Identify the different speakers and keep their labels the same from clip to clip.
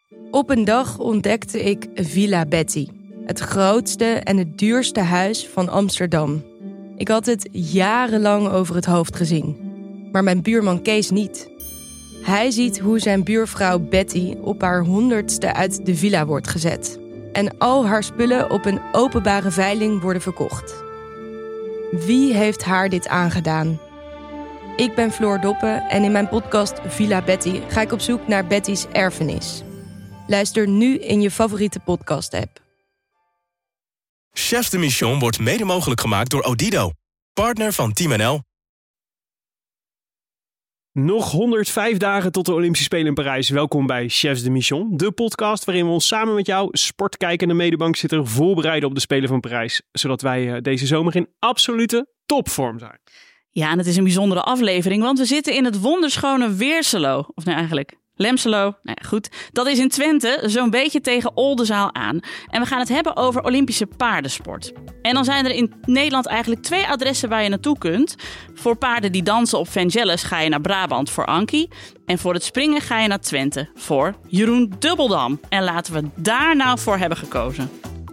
Speaker 1: Op een dag ontdekte ik Villa Betty. Het grootste en het duurste huis van Amsterdam. Ik had het jarenlang over het hoofd gezien. Maar mijn buurman Kees niet. Hij ziet hoe zijn buurvrouw Betty op haar 100ste uit de villa wordt gezet. En al haar spullen op een openbare veiling worden verkocht. Wie heeft haar dit aangedaan? Ik ben Floor Doppen en in mijn podcast Villa Betty ga ik op zoek naar Betty's erfenis. Luister nu in je favoriete podcast-app.
Speaker 2: Chefs de Mission wordt mede mogelijk gemaakt door Odido, partner van Team NL.
Speaker 3: Nog 105 dagen tot de Olympische Spelen in Parijs. Welkom bij Chefs de Mission, de podcast waarin we ons samen met jou, sportkijkende medebankzitter, voorbereiden op de Spelen van Parijs. Zodat wij deze zomer in absolute topvorm zijn.
Speaker 4: Ja, en het is een bijzondere aflevering, want we zitten in het wonderschone Weerselo. Of nee, eigenlijk Lemselo. Nou ja, goed. Dat is in Twente, zo'n beetje tegen Oldenzaal aan. En we gaan het hebben over Olympische paardensport. En dan zijn er in Nederland eigenlijk 2 adressen waar je naartoe kunt. Voor paarden die dansen op Vangelis ga je naar Brabant voor Ankie. En voor het springen ga je naar Twente voor Jeroen Dubbeldam. En laten we daar nou voor hebben gekozen.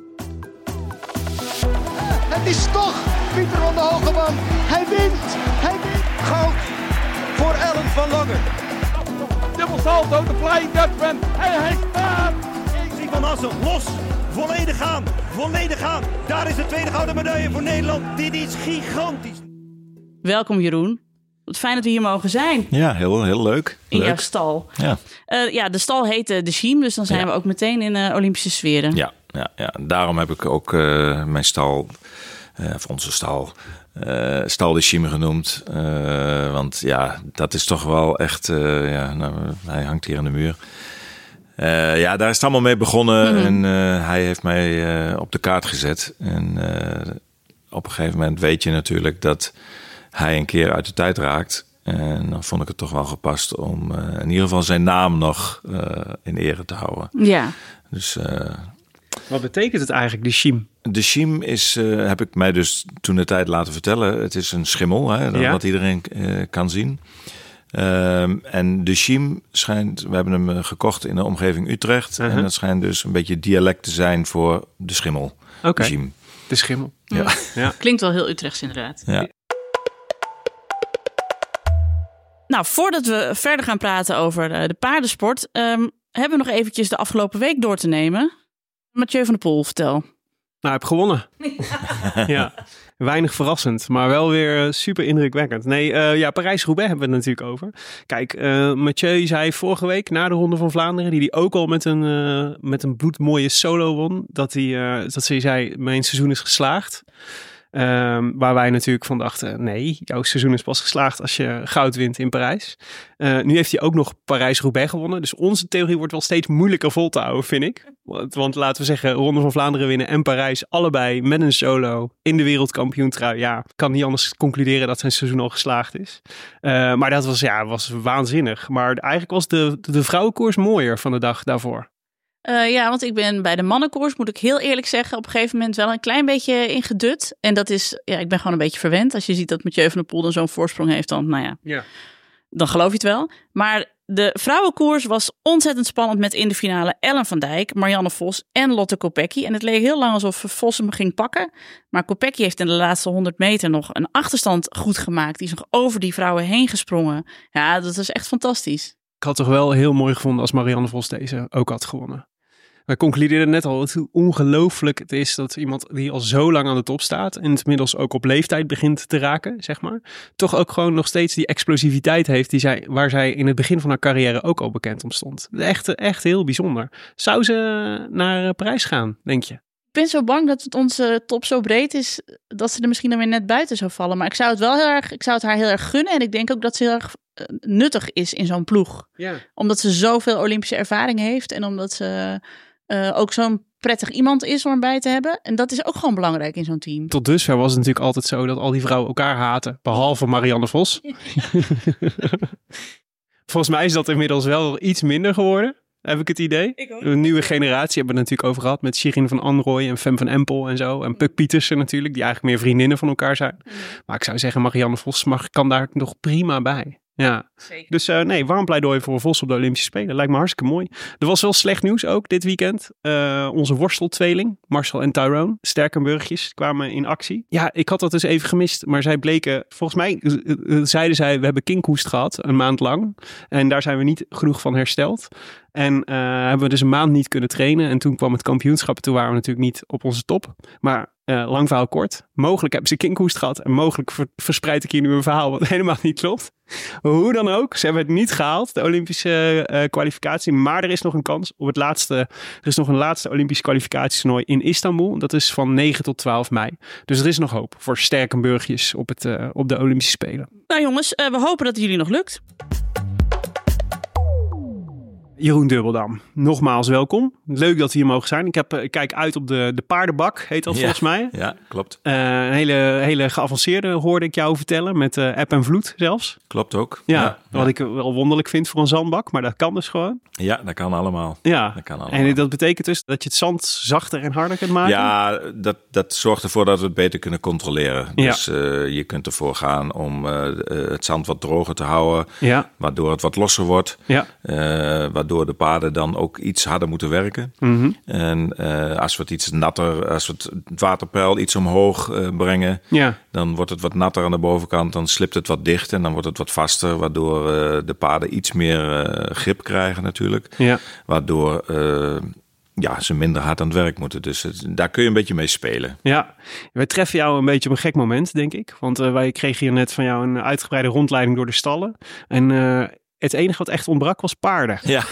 Speaker 5: Het is toch Pieter van der Hogeband. Hij wint.
Speaker 6: Goud voor Ellen van Lange.
Speaker 7: Dubbel salto, de Flying Dutchman. En hij staat.
Speaker 6: Erik van Assen, los. Volledig gaan. Daar is de tweede gouden medaille voor Nederland. Dit is gigantisch.
Speaker 4: Welkom Jeroen. Wat fijn dat we hier mogen zijn.
Speaker 8: Ja, heel leuk.
Speaker 4: In jouw stal.
Speaker 8: Ja.
Speaker 4: De stal heet de Schiem, dus dan zijn we ook meteen in Olympische sferen.
Speaker 8: Ja. Daarom heb ik ook mijn stal, of onze stal de Schiem genoemd. Want ja, dat is toch wel echt, hij hangt hier aan de muur. Daar is het allemaal mee begonnen en hij heeft mij op de kaart gezet. En op een gegeven moment weet je natuurlijk dat hij een keer uit de tijd raakt. En dan vond ik het toch wel gepast om in ieder geval zijn naam nog in ere te houden.
Speaker 4: Ja.
Speaker 8: Dus,
Speaker 3: wat betekent het eigenlijk, de Schiem?
Speaker 8: De Schiem is, heb ik mij dus toen de tijd laten vertellen, het is een schimmel, wat iedereen kan zien. En de Schiem schijnt, we hebben hem gekocht in de omgeving Utrecht. En dat schijnt dus een beetje dialect te zijn voor de schimmel.
Speaker 3: Oké.
Speaker 8: De Schiem.
Speaker 3: De schimmel.
Speaker 8: Ja.
Speaker 4: Klinkt wel heel Utrechts inderdaad.
Speaker 8: Ja.
Speaker 4: Nou, voordat we verder gaan praten over de paardensport, hebben we nog eventjes de afgelopen week door te nemen. Mathieu van der Poel, vertel.
Speaker 3: Nou, hij heeft gewonnen. Ja, weinig verrassend, maar wel weer super indrukwekkend. Nee, Parijs-Roubaix hebben we het natuurlijk over. Kijk, Mathieu zei vorige week na de Ronde van Vlaanderen, die hij ook al met een bloedmooie solo won, dat hij zei, mijn seizoen is geslaagd. Waar wij natuurlijk van dachten, nee, jouw seizoen is pas geslaagd als je goud wint in Parijs. Nu heeft hij ook nog Parijs-Roubaix gewonnen. Dus onze theorie wordt wel steeds moeilijker vol te houden, vind ik. Want laten we zeggen, Ronde van Vlaanderen winnen en Parijs allebei met een solo in de wereldkampioentrui. Ja, kan niet anders concluderen dat zijn seizoen al geslaagd is. Maar dat was waanzinnig. Maar eigenlijk was de vrouwenkoers mooier van de dag daarvoor.
Speaker 4: Want ik ben bij de mannenkoers, moet ik heel eerlijk zeggen, op een gegeven moment wel een klein beetje ingedut. En dat is, ik ben gewoon een beetje verwend. Als je ziet dat Mathieu van der Poel dan zo'n voorsprong heeft, dan dan geloof je het wel. Maar de vrouwenkoers was ontzettend spannend met in de finale Ellen van Dijk, Marianne Vos en Lotte Kopecky. En het leek heel lang alsof Vos hem ging pakken. Maar Kopecky heeft in de laatste 100 meter nog een achterstand goed gemaakt. Die is nog over die vrouwen heen gesprongen. Ja, dat is echt fantastisch.
Speaker 3: Ik had toch wel heel mooi gevonden als Marianne Vos deze ook had gewonnen. Wij concludeerden net al hoe ongelooflijk het is dat iemand die al zo lang aan de top staat en inmiddels ook op leeftijd begint te raken, zeg maar, toch ook gewoon nog steeds die explosiviteit heeft waar zij in het begin van haar carrière ook al bekend om stond. Echt heel bijzonder. Zou ze naar Parijs gaan, denk je?
Speaker 4: Ik ben zo bang dat onze top zo breed is dat ze er misschien dan weer net buiten zou vallen. Maar ik zou het haar heel erg gunnen en ik denk ook dat ze heel erg nuttig is in zo'n ploeg.
Speaker 3: Ja.
Speaker 4: Omdat ze zoveel Olympische ervaring heeft en omdat ze ook zo'n prettig iemand is om erbij te hebben. En dat is ook gewoon belangrijk in zo'n team.
Speaker 3: Tot dusver was het natuurlijk altijd zo dat al die vrouwen elkaar haten. Behalve Marianne Vos. Volgens mij is dat inmiddels wel iets minder geworden. Heb ik het idee. Een nieuwe generatie hebben we het natuurlijk over gehad. Met Shirin van Anrooy en Fem van Empel en zo. En Puk Pietersen natuurlijk. Die eigenlijk meer vriendinnen van elkaar zijn. Maar ik zou zeggen, Marianne Vos kan daar nog prima bij. Ja, zeker. Dus warm pleidooi voor Vos op de Olympische Spelen. Lijkt me hartstikke mooi. Er was wel slecht nieuws ook dit weekend. Onze worsteltweeling, Marcel en Tyrone, Sterkenburgjes, kwamen in actie. Ja, ik had dat dus even gemist. Maar zij bleken, volgens mij zeiden zij, we hebben kinkhoest gehad, een maand lang. En daar zijn we niet genoeg van hersteld. En hebben we dus een maand niet kunnen trainen. En toen kwam het kampioenschap. Toen waren we natuurlijk niet op onze top. Maar lang verhaal kort. Mogelijk hebben ze kinkhoest gehad. En mogelijk verspreid ik hier nu een verhaal wat helemaal niet klopt. Hoe dan ook. Ze hebben het niet gehaald. De Olympische kwalificatie. Maar er is nog een kans op er is nog een laatste Olympisch kwalificatietoernooi in Istanbul. Dat is van 9 tot 12 mei. Dus er is nog hoop voor Sterkenburgjes op de Olympische Spelen.
Speaker 4: Nou jongens, we hopen dat het jullie nog lukt.
Speaker 3: Jeroen Dubbeldam, nogmaals welkom. Leuk dat we hier mogen zijn. Ik kijk uit op de paardenbak, heet dat volgens mij.
Speaker 8: Ja, klopt.
Speaker 3: Een hele geavanceerde hoorde ik jou vertellen, met eb en vloed zelfs.
Speaker 8: Klopt ook.
Speaker 3: Ja, wat ik wel wonderlijk vind voor een zandbak, maar dat kan dus gewoon.
Speaker 8: Ja, dat kan allemaal.
Speaker 3: Ja,
Speaker 8: dat kan allemaal.
Speaker 3: En dat betekent dus dat je het zand zachter en harder kunt maken?
Speaker 8: Ja, dat zorgt ervoor dat we het beter kunnen controleren. Ja. Dus je kunt ervoor gaan om het zand wat droger te houden, waardoor het wat losser wordt. Ja. Waardoor de paarden dan ook iets harder moeten werken. Mm-hmm. En als we het iets natter, als we het waterpeil iets omhoog brengen, dan wordt het wat natter aan de bovenkant, dan slipt het wat dicht en dan wordt het wat vaster, waardoor de paarden iets meer grip krijgen natuurlijk. Ja. Waardoor ze minder hard aan het werk moeten. Dus daar kun je een beetje mee spelen. Ja, wij treffen jou een beetje op een gek moment, denk ik. Want wij kregen hier net van jou een uitgebreide rondleiding door de stallen. En het enige wat echt ontbrak was paarden. Ja,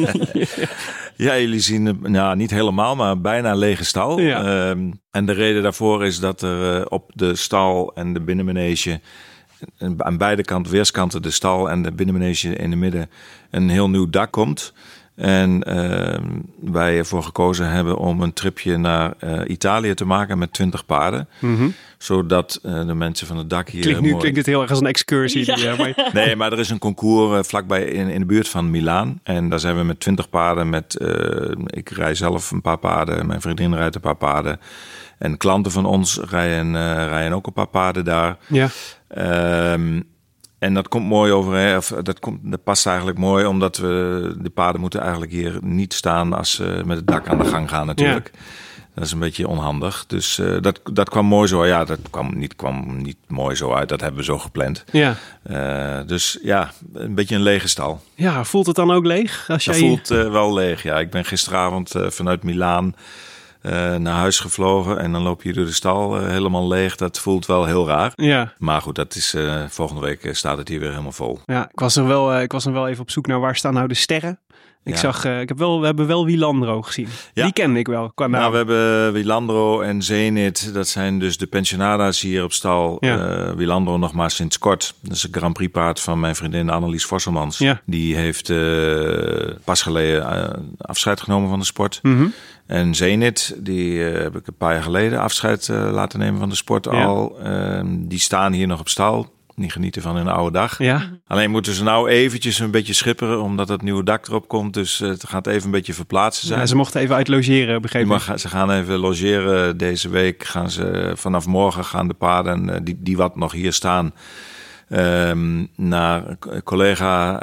Speaker 8: ja, jullie zien niet helemaal, maar bijna een lege stal. Ja. En de reden daarvoor is dat er op de stal en de binnenmanege, aan beide kanten, weerskanten, de stal en de binnenmanege in de midden, een heel nieuw dak komt. En wij ervoor gekozen hebben om een tripje naar Italië te maken met 20 paarden. Mm-hmm. Zodat de mensen van het dak hier... Klinkt het heel erg als een excursie. Ja. Nee, maar er is een concours vlakbij in de buurt van Milaan. En daar zijn we met 20 paarden. Ik rij zelf een paar paarden. Mijn vriendin rijdt een paar paarden. En klanten van ons rijden ook een paar paarden daar. Ja. En dat komt mooi overeen, dat past eigenlijk mooi, omdat de paarden moeten eigenlijk hier niet staan als ze met het dak aan de gang gaan natuurlijk. Ja. Dat is een beetje onhandig. Dus dat kwam mooi zo. Ja, dat kwam niet mooi zo uit. Dat hebben we zo gepland. Ja. Dus ja, een beetje een lege stal. Ja, voelt het dan ook leeg? Voelt wel leeg, ja. Ik ben gisteravond vanuit Milaan naar huis gevlogen en dan loop je door de stal helemaal leeg. Dat voelt wel heel raar. Ja. Maar goed, dat is volgende week staat het hier weer helemaal vol. Ja, ik was er wel even op zoek naar waar staan nou de sterren. We hebben wel Wielandro gezien. Ja. Die kende ik wel. Nou, we hebben Wielandro en Zenit. Dat zijn dus de pensionada's hier op stal. Ja. Wielandro nog maar sinds kort. Dat is een Grand Prix paard van mijn vriendin Annelies Vosselmans. Ja. Die heeft pas geleden afscheid genomen van de sport. Mm-hmm. En Zenit, die heb ik een paar jaar geleden afscheid laten nemen van de sport al. Die staan hier nog op stal. Die genieten van hun oude dag. Ja. Alleen moeten ze nou eventjes een beetje schipperen, omdat het nieuwe dak erop komt. Dus het gaat even een beetje verplaatsen zijn. Ja, ze mochten even uit logeren, begreep ik. Ze gaan even logeren deze week. Vanaf morgen gaan de paarden die wat nog hier staan naar collega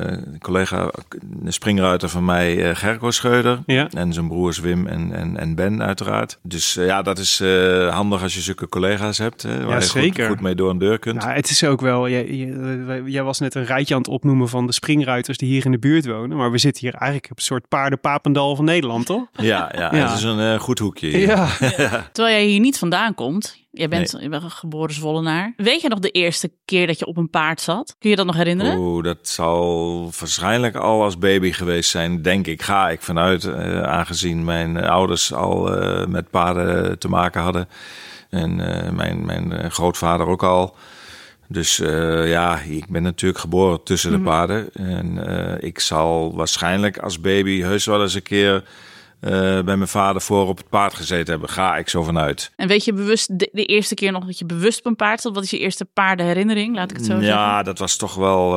Speaker 8: de springruiter van mij, Gerco Scheuder. Ja. En zijn broers Wim en Ben uiteraard. Dus dat is handig als je zulke collega's hebt. Waar je goed mee door een deur kunt. Nou, het is ook wel, jij was net een rijtje aan het opnoemen van de springruiters die hier in de buurt wonen. Maar we zitten hier eigenlijk op een soort paardenpapendal van Nederland, toch? Ja. Het is een goed hoekje hier. Ja.
Speaker 4: Terwijl jij hier niet vandaan komt. Je bent een geboren Zwollenaar. Weet je nog de eerste keer dat je op een paard zat? Kun je dat nog herinneren?
Speaker 8: Dat zal waarschijnlijk al als baby geweest zijn, denk ik. Ga ik vanuit, aangezien mijn ouders al met paarden te maken hadden. En mijn grootvader ook al. Dus ik ben natuurlijk geboren tussen de paarden. En ik zal waarschijnlijk als baby heus wel eens een keer bij mijn vader voor op het paard gezeten hebben. Ga ik zo vanuit.
Speaker 4: En weet je bewust de eerste keer nog dat je bewust op een paard zat? Wat is je eerste paardenherinnering? Laat ik het zo zeggen.
Speaker 8: Ja, dat was toch wel...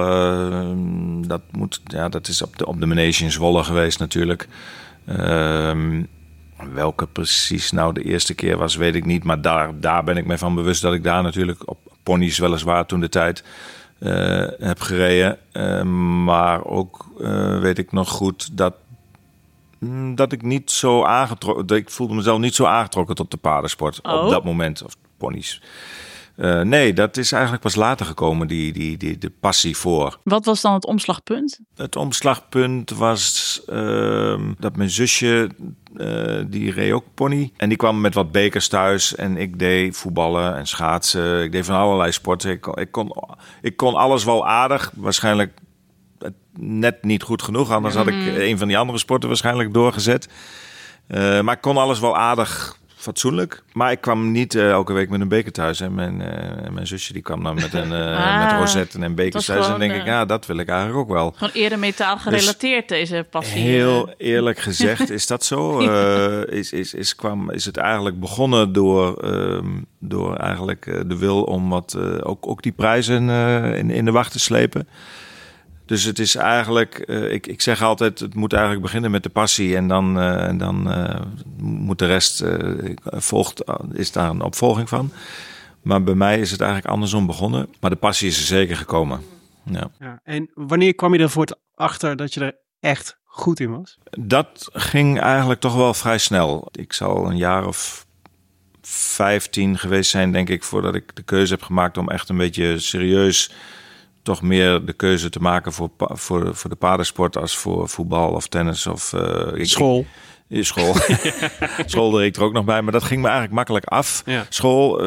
Speaker 8: dat is op de manege in Zwolle geweest natuurlijk. Welke precies nou de eerste keer was, weet ik niet. Maar daar ben ik me van bewust dat ik daar natuurlijk op ponies weliswaar toen de tijd heb gereden. Maar ook weet ik nog goed dat ik niet zo aangetrokken... Ik voelde mezelf niet zo aangetrokken tot de paardensport op dat moment. Of ponies. Nee, dat is eigenlijk pas later gekomen, de passie voor.
Speaker 4: Wat was dan het omslagpunt?
Speaker 8: Het omslagpunt was dat mijn zusje, die reed ook pony. En die kwam met wat bekers thuis en ik deed voetballen en schaatsen. Ik deed van allerlei sporten. Ik kon alles wel aardig, waarschijnlijk net niet goed genoeg. Anders had ik een van die andere sporten waarschijnlijk doorgezet. Maar ik kon alles wel aardig... fatsoenlijk. Maar ik kwam niet elke week met een beker thuis. En mijn zusje die kwam dan met met rozetten en bekers thuis. En dan denk ik, dat wil ik eigenlijk ook wel.
Speaker 4: Gewoon eerder metaal gerelateerd, dus deze passie.
Speaker 8: Heel eerlijk gezegd is dat zo. Is het eigenlijk begonnen door eigenlijk de wil om wat ook die prijzen in de wacht te slepen. Dus het is eigenlijk, ik zeg altijd, het moet eigenlijk beginnen met de passie en dan moet de rest is daar een opvolging van. Maar bij mij is het eigenlijk andersom begonnen. Maar de passie is er zeker gekomen. Ja.
Speaker 3: Ja, en wanneer kwam je er voor het achter dat je er echt goed in was?
Speaker 8: Dat ging eigenlijk toch wel vrij snel. Ik zal een jaar of 15 geweest zijn, denk ik, voordat ik de keuze heb gemaakt om echt een beetje serieus... toch meer de keuze te maken voor de paardensport als voor voetbal of tennis of...
Speaker 3: School.
Speaker 8: School. School deed ik er ook nog bij, maar dat ging me eigenlijk makkelijk af. Ja. School,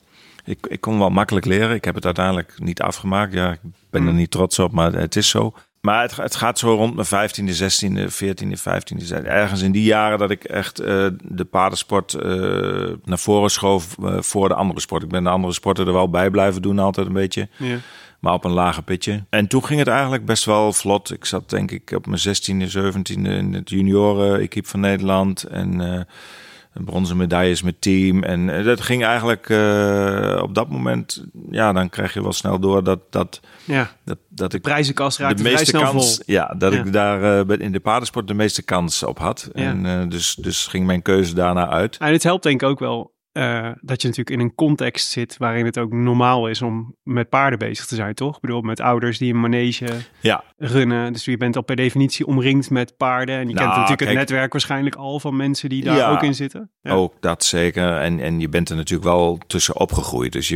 Speaker 8: ik kon wel makkelijk leren. Ik heb het uiteindelijk niet afgemaakt. Ja, ik ben er niet trots op, maar het is zo. Maar het gaat zo rond mijn 15e, 16e, 14e, 15e. Ergens in die jaren dat ik echt de paardensport naar voren schoof voor de andere sport. Ik ben de andere sporten er wel bij blijven doen altijd een beetje. Ja. Maar op een lager pitje. En toen ging het eigenlijk best wel vlot. Ik zat denk ik op mijn 16e, 17e in het junioren-equipe van Nederland. En bronzen medailles met team. En dat ging eigenlijk op dat moment... Ja, dan krijg je wel snel door dat ik...
Speaker 3: Prijzenkast raakte vrij snel vol.
Speaker 8: Ja, dat ik daar in de paardensport de meeste kans op had. Ja. En dus ging mijn keuze daarna uit.
Speaker 3: En het helpt denk ik ook wel... dat je natuurlijk in een context zit waarin het ook normaal is om met paarden bezig te zijn, toch? Ik bedoel, met ouders die een manege runnen. Dus je bent al per definitie omringd met paarden. En je kent natuurlijk het netwerk waarschijnlijk al van mensen die daar ook in zitten. Ja.
Speaker 8: Ook dat zeker. En je bent er natuurlijk wel tussen opgegroeid. Dus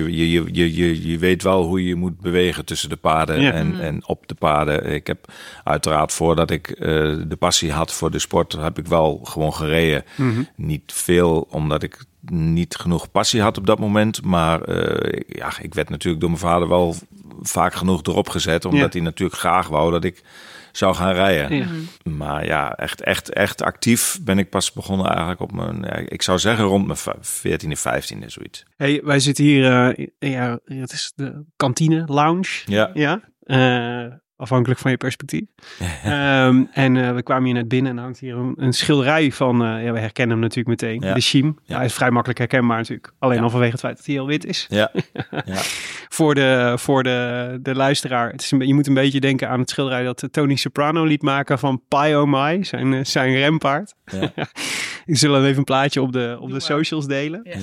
Speaker 8: je weet wel hoe je moet bewegen tussen de paarden en op de paarden. Ik heb uiteraard voordat ik de passie had voor de sport, heb ik wel gewoon gereden. Mm-hmm. Niet veel, omdat ik niet genoeg passie had op dat moment. Maar ik werd natuurlijk door mijn vader wel vaak genoeg erop gezet. Omdat hij natuurlijk graag wou dat ik zou gaan rijden. Ja. Maar ja, echt actief ben ik pas begonnen eigenlijk op mijn... ik zou zeggen rond mijn 14e, 15e, zoiets.
Speaker 3: Hey, wij zitten hier... het is de kantine, lounge. Ja. Afhankelijk van je perspectief. En we kwamen hier net binnen en hangt hier een schilderij van... we herkennen hem natuurlijk meteen. Ja. De Chiem. Ja. Hij is vrij makkelijk herkenbaar natuurlijk. Alleen al vanwege het feit dat hij heel wit is. Ja. Voor de luisteraar. Je moet een beetje denken aan het schilderij dat Tony Soprano liet maken van Pai Oh My. Zijn renpaard. Ja. Ik zal even een plaatje op de socials delen. Ja.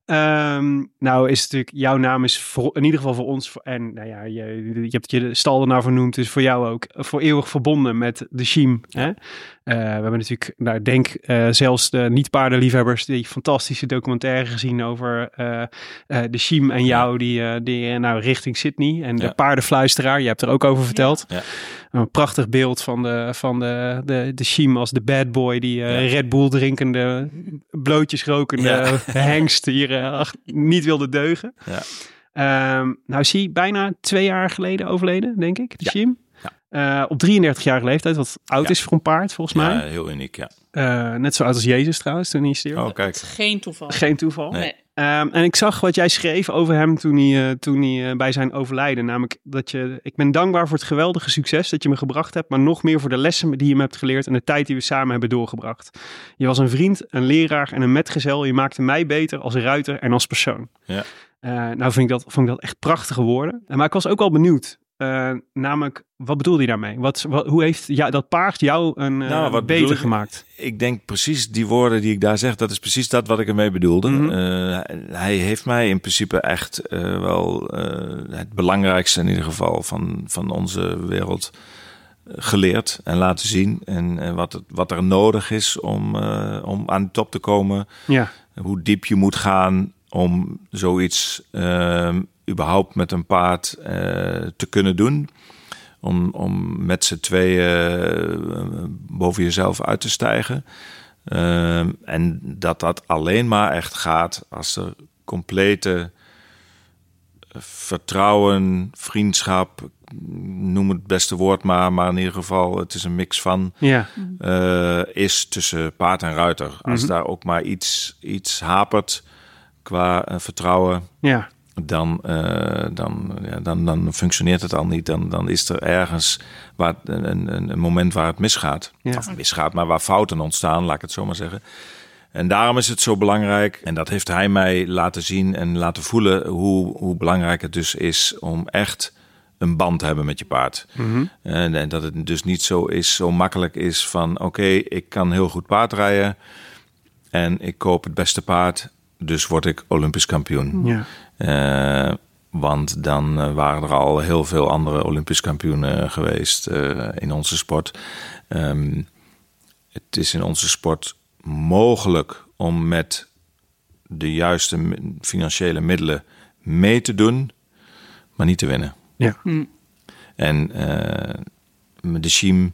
Speaker 3: Nou is het natuurlijk, jouw naam is in ieder geval voor ons, en nou ja, je hebt je de stal ernaar vernoemd, dus voor jou ook voor eeuwig verbonden met de Chiem. Ja. Hè? We hebben natuurlijk, nou denk zelfs de niet-paardenliefhebbers die fantastische documentaire gezien over de Chiem en jou, die nou richting Sydney en de paardenfluisteraar. Je hebt er ook over verteld. Ja. Een prachtig beeld van de Chiem als de bad boy die Red Bull drinkende, blootjes rokende hengst hier niet wilde deugen. Ja. Nou zie bijna 2 jaar geleden overleden, denk ik, de Chiem. Ja. Op 33-jarige leeftijd, wat oud is voor een paard, volgens mij.
Speaker 8: Ja, heel uniek, ja.
Speaker 3: Net zo oud als Jezus trouwens, toen hij stierf.
Speaker 8: Oh, kijk.
Speaker 4: Geen toeval.
Speaker 3: Geen toeval.
Speaker 4: Nee.
Speaker 3: En ik zag wat jij schreef over hem toen hij bij zijn overlijden. Namelijk ik ben dankbaar voor het geweldige succes dat je me gebracht hebt, maar nog meer voor de lessen die je me hebt geleerd en de tijd die we samen hebben doorgebracht. Je was een vriend, een leraar en een metgezel. Je maakte mij beter als ruiter en als persoon. Ja. Nou vond ik dat echt prachtige woorden. Maar ik was ook wel benieuwd. Namelijk, wat bedoelde je daarmee? Hoe heeft dat paard jou beter gemaakt?
Speaker 8: Ik denk precies die woorden die ik daar zeg, dat is precies dat wat ik ermee bedoelde.
Speaker 3: Mm-hmm.
Speaker 8: Hij heeft mij in principe echt wel het belangrijkste in ieder geval van onze wereld geleerd en laten zien. En wat er nodig is om aan de top te komen.
Speaker 3: Ja.
Speaker 8: Hoe diep je moet gaan om zoiets überhaupt met een paard te kunnen doen. Om met z'n tweeën boven jezelf uit te stijgen. En dat alleen maar echt gaat als er complete vertrouwen, vriendschap, noem het beste woord maar in ieder geval, het is een mix van, is tussen paard en ruiter. Als daar ook maar iets hapert qua vertrouwen, dan functioneert het al niet. Dan is er ergens een moment waar het misgaat.
Speaker 3: Ja.
Speaker 8: Of misgaat, maar waar fouten ontstaan, laat ik het zo maar zeggen. En daarom is het zo belangrijk, en dat heeft hij mij laten zien en laten voelen, hoe belangrijk het dus is om echt een band te hebben met je paard.
Speaker 3: Mm-hmm.
Speaker 8: En dat het dus niet zo makkelijk is van, oké, ik kan heel goed paardrijden en ik koop het beste paard, dus word ik Olympisch kampioen.
Speaker 3: Ja.
Speaker 8: Want dan waren er al heel veel andere Olympisch kampioenen geweest in onze sport. Het is in onze sport mogelijk om met de juiste financiële middelen mee te doen, maar niet te winnen.
Speaker 3: Ja.
Speaker 8: En de Siem,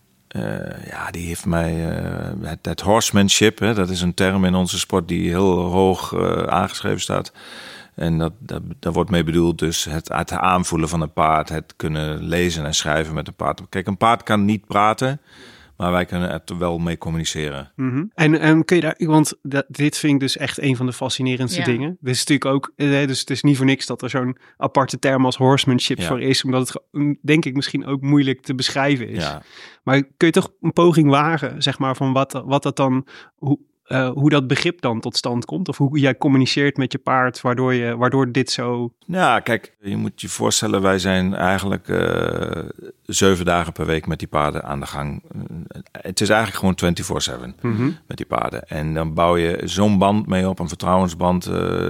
Speaker 8: die heeft mij het horsemanship, dat is een term in onze sport die heel hoog aangeschreven staat. En daar wordt mee bedoeld dus het aanvoelen van een paard, het kunnen lezen en schrijven met een paard. Kijk, een paard kan niet praten, maar wij kunnen er wel mee communiceren.
Speaker 3: Mm-hmm. En kun je daar, want dit vind ik dus echt een van de fascinerendste dingen. Dit is natuurlijk ook, dus het is niet voor niks dat er zo'n aparte term als horsemanship voor is, omdat het, denk ik, misschien ook moeilijk te beschrijven is. Ja. Maar kun je toch een poging wagen, zeg maar, van wat dat dan, hoe dat begrip dan tot stand komt? Of hoe jij communiceert met je paard, waardoor dit zo...
Speaker 8: Ja, kijk, je moet je voorstellen, wij zijn eigenlijk 7 dagen per week met die paarden aan de gang. Het is eigenlijk gewoon 24/7 met die paarden. En dan bouw je zo'n band mee op, een vertrouwensband.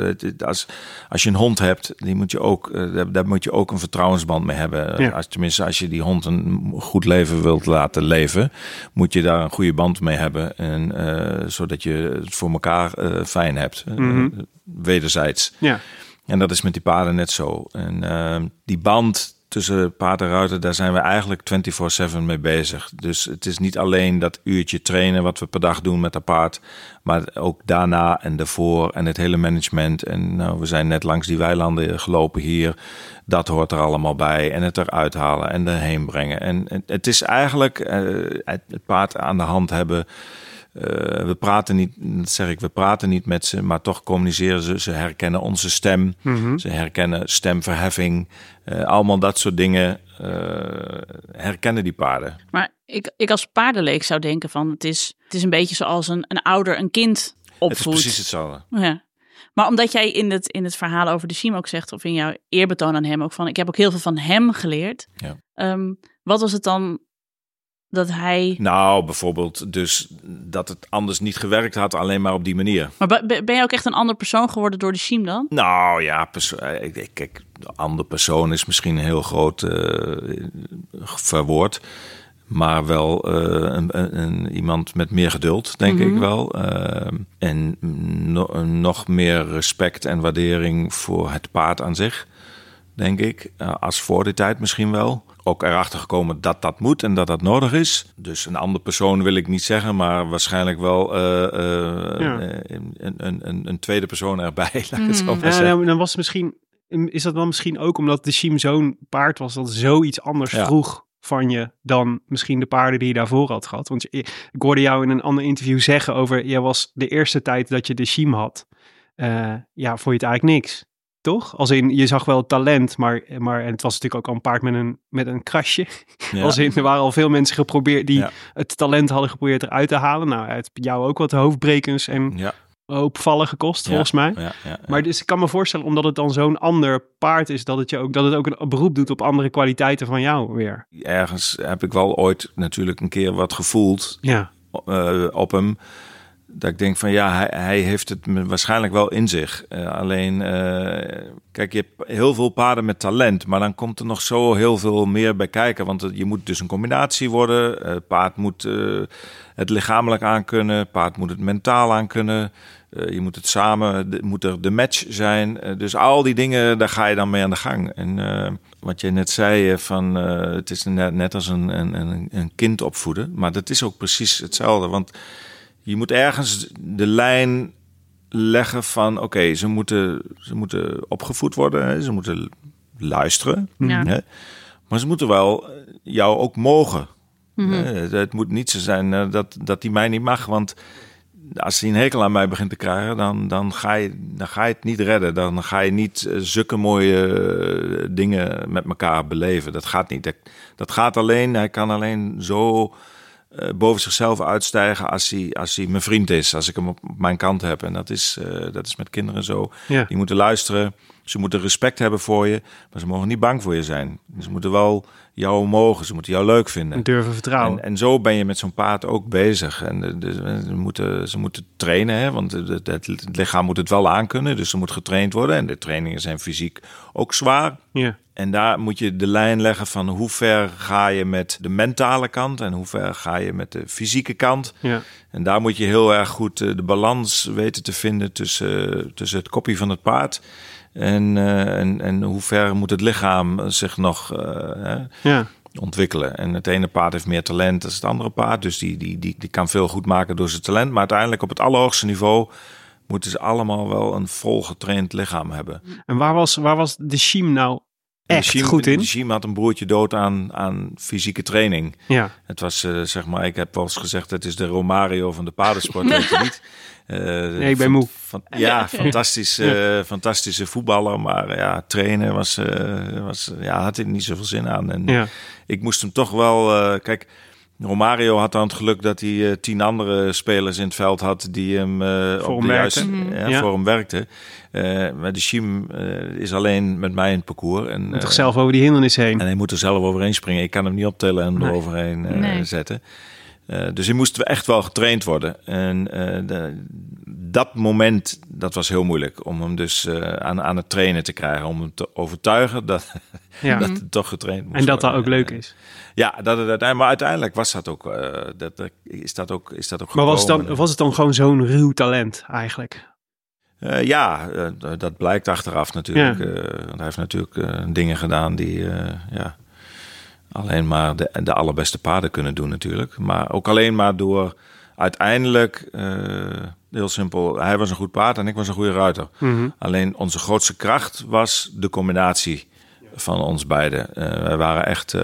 Speaker 8: Als je een hond hebt, daar moet je ook een vertrouwensband mee hebben. Ja. Als je die hond een goed leven wilt laten leven, moet je daar een goede band mee hebben. En zodat je het voor elkaar fijn hebt. Wederzijds.
Speaker 3: Ja.
Speaker 8: En dat is met die paarden net zo. En die band tussen paard en ruiter, daar zijn we eigenlijk 24/7 mee bezig. Dus het is niet alleen dat uurtje trainen wat we per dag doen met dat paard, maar ook daarna en daarvoor en het hele management. En we zijn net langs die weilanden gelopen hier. Dat hoort er allemaal bij. En het eruit halen en erheen brengen. En het is eigenlijk het paard aan de hand hebben. We praten niet met ze, maar toch communiceren ze. Ze herkennen onze stem. Ze herkennen stemverheffing. Allemaal dat soort dingen herkennen die paarden.
Speaker 4: Maar ik als paardenleek zou denken van, het is een beetje zoals een ouder een kind opvoedt.
Speaker 8: Het is precies hetzelfde.
Speaker 4: Ja. Maar omdat jij in het verhaal over de Siem ook zegt, of in jouw eerbetoon aan hem ook van, ik heb ook heel veel van hem geleerd. Ja. Wat was het dan dat hij...
Speaker 8: Nou, bijvoorbeeld dus dat het anders niet gewerkt had, alleen maar op die manier.
Speaker 4: Maar ben je ook echt een ander persoon geworden door de Siem dan?
Speaker 8: Nou ja, kijk, een ander persoon is misschien een heel groot verwoord. Maar wel iemand met meer geduld, denk ik wel. En nog meer respect en waardering voor het paard aan zich, denk ik. Als voor die tijd misschien wel. Ook erachter gekomen dat dat moet en dat dat nodig is. Dus een ander persoon wil ik niet zeggen, maar waarschijnlijk wel een tweede persoon erbij. Laat ik het zo maar zeggen.
Speaker 3: Dan was het misschien, is dat dan misschien ook omdat de Siem zo'n paard was dat zoiets anders vroeg van je dan misschien de paarden die je daarvoor had gehad. Want ik hoorde jou in een ander interview zeggen over, jij was de eerste tijd dat je de Siem had, vond je het eigenlijk niks. Toch? Als in, je zag wel het talent, maar en het was natuurlijk ook al een paard met een krasje. Ja. Als in, er waren al veel mensen geprobeerd die het talent hadden geprobeerd eruit te halen. Nou, uit jou ook wat hoofdbrekens. En hoop vallen gekost, volgens mij.
Speaker 8: Ja.
Speaker 3: Maar dus ik kan me voorstellen, omdat het dan zo'n ander paard is, dat het ook een beroep doet op andere kwaliteiten van jou weer.
Speaker 8: Ergens heb ik wel ooit natuurlijk een keer wat gevoeld op hem. Dat ik denk van hij heeft het waarschijnlijk wel in zich. Alleen, kijk, je hebt heel veel paarden met talent. Maar dan komt er nog zo heel veel meer bij kijken. Want je moet dus een combinatie worden. Paard moet het lichamelijk aankunnen. Paard moet het mentaal aankunnen. Je moet het samen, moet er de match zijn. Dus al die dingen, daar ga je dan mee aan de gang. En wat je net zei, van het is net als een kind opvoeden. Maar dat is ook precies hetzelfde. Want je moet ergens de lijn leggen van oké, ze moeten opgevoed worden. Hè? Ze moeten luisteren.
Speaker 4: Ja.
Speaker 8: Hè? Maar ze moeten wel jou ook mogen.
Speaker 4: Mm-hmm.
Speaker 8: Het moet niet zo zijn dat die mij niet mag. Want als hij een hekel aan mij begint te krijgen, dan ga je het niet redden. Dan ga je niet zulke mooie dingen met elkaar beleven. Dat gaat niet. Dat gaat alleen, hij kan alleen zo boven zichzelf uitstijgen als hij mijn vriend is. Als ik hem op mijn kant heb. En dat is met kinderen zo.
Speaker 3: Ja.
Speaker 8: Die moeten luisteren. Ze moeten respect hebben voor je. Maar ze mogen niet bang voor je zijn. Ze moeten wel jou mogen. Ze moeten jou leuk vinden.
Speaker 3: En durven vertrouwen.
Speaker 8: En zo ben je met zo'n paard ook bezig. En ze moeten trainen. Hè? Want het lichaam moet het wel aankunnen. Dus ze moet getraind worden. En de trainingen zijn fysiek ook zwaar.
Speaker 3: Ja.
Speaker 8: En daar moet je de lijn leggen van hoe ver ga je met de mentale kant en hoe ver ga je met de fysieke kant.
Speaker 3: Ja.
Speaker 8: En daar moet je heel erg goed de balans weten te vinden tussen het koppie van het paard en hoe ver moet het lichaam zich nog ontwikkelen. En het ene paard heeft meer talent dan het andere paard, dus die kan veel goed maken door zijn talent. Maar uiteindelijk op het allerhoogste niveau moeten ze allemaal wel een volgetraind lichaam hebben.
Speaker 3: En waar was de Schiem nou echt goed in?
Speaker 8: De Schiem had een broertje dood aan fysieke training.
Speaker 3: Ja.
Speaker 8: Het was, ik heb wel eens gezegd, het is de Romario van de paardensport, weet je niet.
Speaker 3: Nee, ik ben moe.
Speaker 8: Fantastische voetballer, maar trainen had hij niet zoveel zin aan. En ik moest hem toch wel, kijk, Romario had dan het geluk dat hij 10 andere spelers in het veld had die hem voor hem werkten. Maar de Schiem is alleen met mij in het parcours. En
Speaker 3: moet toch zelf over die hindernis heen?
Speaker 8: En hij moet er zelf overheen springen. Ik kan hem niet optillen en eroverheen zetten. Dus hij moest echt wel getraind worden. En dat moment, dat was heel moeilijk. Om hem dus aan het trainen te krijgen. Om hem te overtuigen dat het toch getraind moest worden.
Speaker 3: En dat ook leuk is.
Speaker 8: Ja, maar uiteindelijk was dat ook, is dat ook
Speaker 3: maar was het dan gewoon zo'n ruw talent eigenlijk?
Speaker 8: Dat blijkt achteraf natuurlijk. Want hij heeft natuurlijk dingen gedaan die alleen maar de allerbeste paarden kunnen doen natuurlijk. Maar ook alleen maar door uiteindelijk, heel simpel, hij was een goed paard en ik was een goede ruiter. Mm-hmm. Alleen onze grootste kracht was de combinatie van ons beiden. Wij waren echt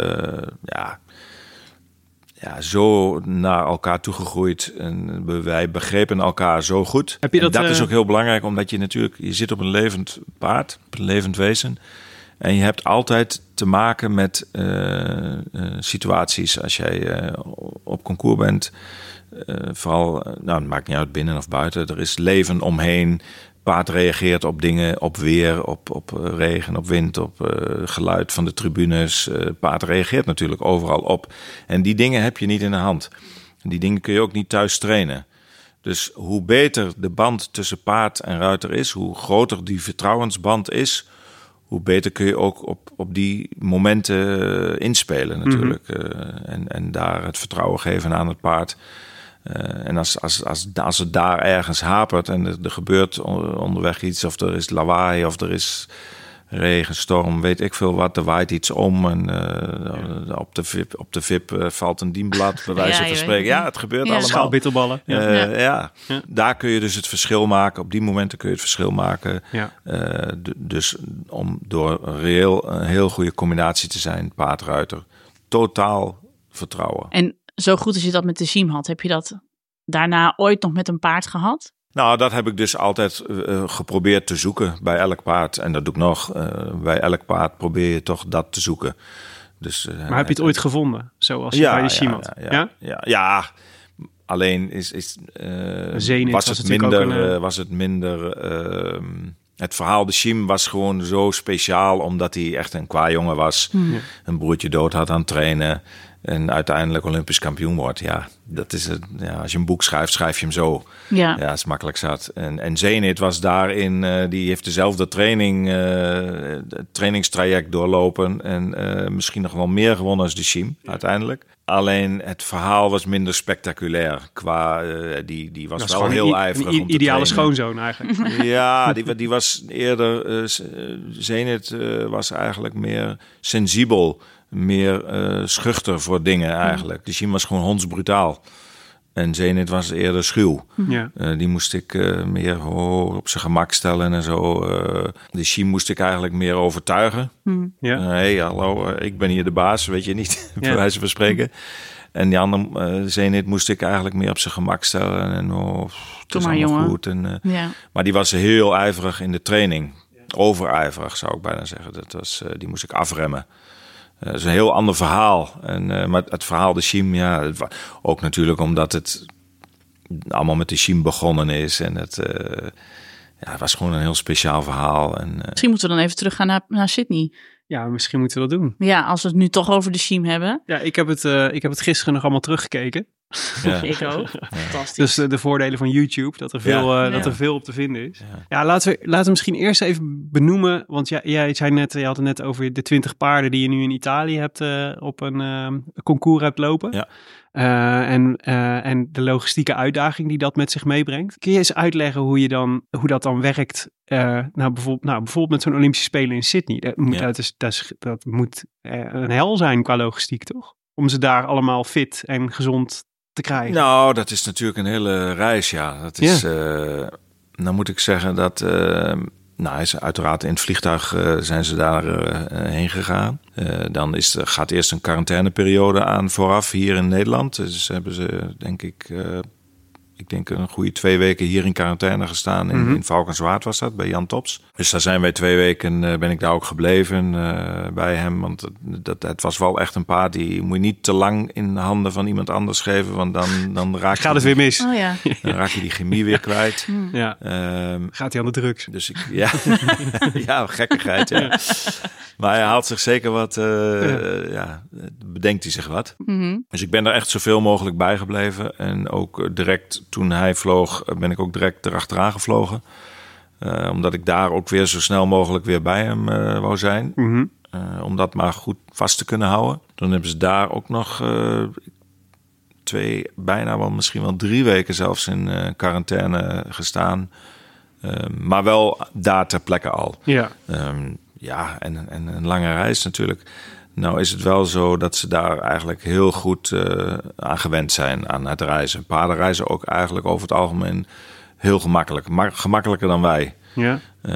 Speaker 8: zo naar elkaar toegegroeid en wij begrepen elkaar zo goed.
Speaker 3: Heb je
Speaker 8: dat is ook heel belangrijk, omdat je natuurlijk, je zit op een levend paard, op een levend wezen. En je hebt altijd te maken met situaties als jij op concours bent. Vooral, het maakt niet uit binnen of buiten. Er is leven omheen. Paard reageert op dingen, op weer, op regen, op wind, op geluid van de tribunes. Paard reageert natuurlijk overal op. En die dingen heb je niet in de hand. Die dingen kun je ook niet thuis trainen. Dus hoe beter de band tussen paard en ruiter is, hoe groter die vertrouwensband is, hoe beter kun je ook op die momenten inspelen natuurlijk. Mm-hmm. En daar het vertrouwen geven aan het paard. En als het daar ergens hapert en er gebeurt onderweg iets, of er is lawaai, of er is regen, storm, weet ik veel wat, er waait iets om en op de VIP valt een dienblad, bij wijze van spreken. Ja, het gebeurt allemaal.
Speaker 3: Schaalbitterballen.
Speaker 8: Daar kun je dus het verschil maken. Op die momenten kun je het verschil maken. Ja. Dus om door een heel goede combinatie te zijn, paard-ruiter. Totaal vertrouwen.
Speaker 4: En zo goed als je dat met de Schiem had, heb je dat daarna ooit nog met een paard gehad?
Speaker 8: Nou, dat heb ik dus altijd geprobeerd te zoeken bij elk paard. En dat doe ik nog. Bij elk paard probeer je toch dat te zoeken. Dus,
Speaker 3: maar heb je het ooit gevonden? Zoals je bij de Schiem had?
Speaker 8: Ja, Alleen was het minder. Het verhaal de Siem was gewoon zo speciaal, omdat hij echt een kwajongen was. Een broertje dood had aan het trainen. En uiteindelijk Olympisch kampioen wordt. Ja, dat is het. Ja, als je een boek schrijft, schrijf je hem zo. Ja, het is makkelijk zat. En Zenit was daarin, die heeft dezelfde trainingstraject doorlopen. En misschien nog wel meer gewonnen als de Siem, uiteindelijk. Alleen het verhaal was minder spectaculair. Die was wel heel ijverig om te trainen.
Speaker 3: Ideale schoonzoon eigenlijk.
Speaker 8: Ja, die was eerder... Zenit was eigenlijk meer sensibel. Meer schuchter voor dingen eigenlijk. De Siem was gewoon hondsbrutaal. En Zenit was eerder schuw. Ja. Die moest ik meer op zijn gemak stellen en zo. De Siem moest ik eigenlijk meer overtuigen. Ja. Hey, hallo, ik ben hier de baas, weet je niet. Bij wijze van spreken. En die andere Zenit moest ik eigenlijk meer op zijn gemak stellen. En het is allemaal goed. Maar die was heel ijverig in de training. Overijverig zou ik bijna zeggen. Die moest ik afremmen. Dat is een heel ander verhaal. Maar het verhaal de Siem, ook natuurlijk omdat het allemaal met de Siem begonnen is. En het was gewoon een heel speciaal verhaal.
Speaker 4: Misschien moeten we dan even teruggaan naar Sydney.
Speaker 3: Ja, misschien moeten we dat doen.
Speaker 4: Ja, als we het nu toch over de Siem hebben.
Speaker 3: Ja, ik heb het gisteren nog allemaal teruggekeken.
Speaker 4: Ja. Ik ook.
Speaker 3: Fantastisch. Dus de voordelen van YouTube, dat er veel op te vinden is. Ja, laten we misschien eerst even benoemen, want jij zei net, je had het net over de 20 paarden die je nu in Italië hebt op een concours hebt lopen. Ja. En de logistieke uitdaging die dat met zich meebrengt. Kun je eens uitleggen hoe dat dan werkt? Bijvoorbeeld met zo'n Olympische Spelen in Sydney. Dat moet een hel zijn qua logistiek, toch? Om ze daar allemaal fit en gezond te krijgen.
Speaker 8: Nou, dat is natuurlijk een hele reis, ja. Dat is, dan moet ik zeggen dat... uiteraard in het vliegtuig zijn ze daar heen gegaan. Dan gaat eerst een quarantaineperiode aan vooraf hier in Nederland. Dus hebben ze, denk ik een goede 2 weken hier in quarantaine gestaan. In Valkenswaard was dat, bij Jan Tops. Dus daar zijn wij 2 weken, ben ik daar ook gebleven bij hem. Want het was wel echt een paard, die moet je niet te lang in de handen van iemand anders geven. Want dan
Speaker 3: gaat het weer mis.
Speaker 8: Dan raak je die chemie weer kwijt.
Speaker 3: Ja. Gaat hij aan de drugs.
Speaker 8: Dus ja, gekkigheid, ja. Maar hij haalt zich zeker wat, bedenkt hij zich wat. Dus ik ben er echt zoveel mogelijk bij gebleven. En ook direct toen hij vloog, ben ik ook direct erachteraan gevlogen. Omdat ik daar ook weer zo snel mogelijk weer bij hem wou zijn. Om dat maar goed vast te kunnen houden. Toen hebben ze daar ook nog 2, bijna wel misschien wel 3 weken zelfs in quarantaine gestaan. Maar wel daar ter plekke al. Ja. En een lange reis natuurlijk. Nou is het wel zo dat ze daar eigenlijk heel goed aan gewend zijn aan het reizen. Paardenreizen ook eigenlijk over het algemeen heel gemakkelijk. Gemakkelijker dan wij. Ja.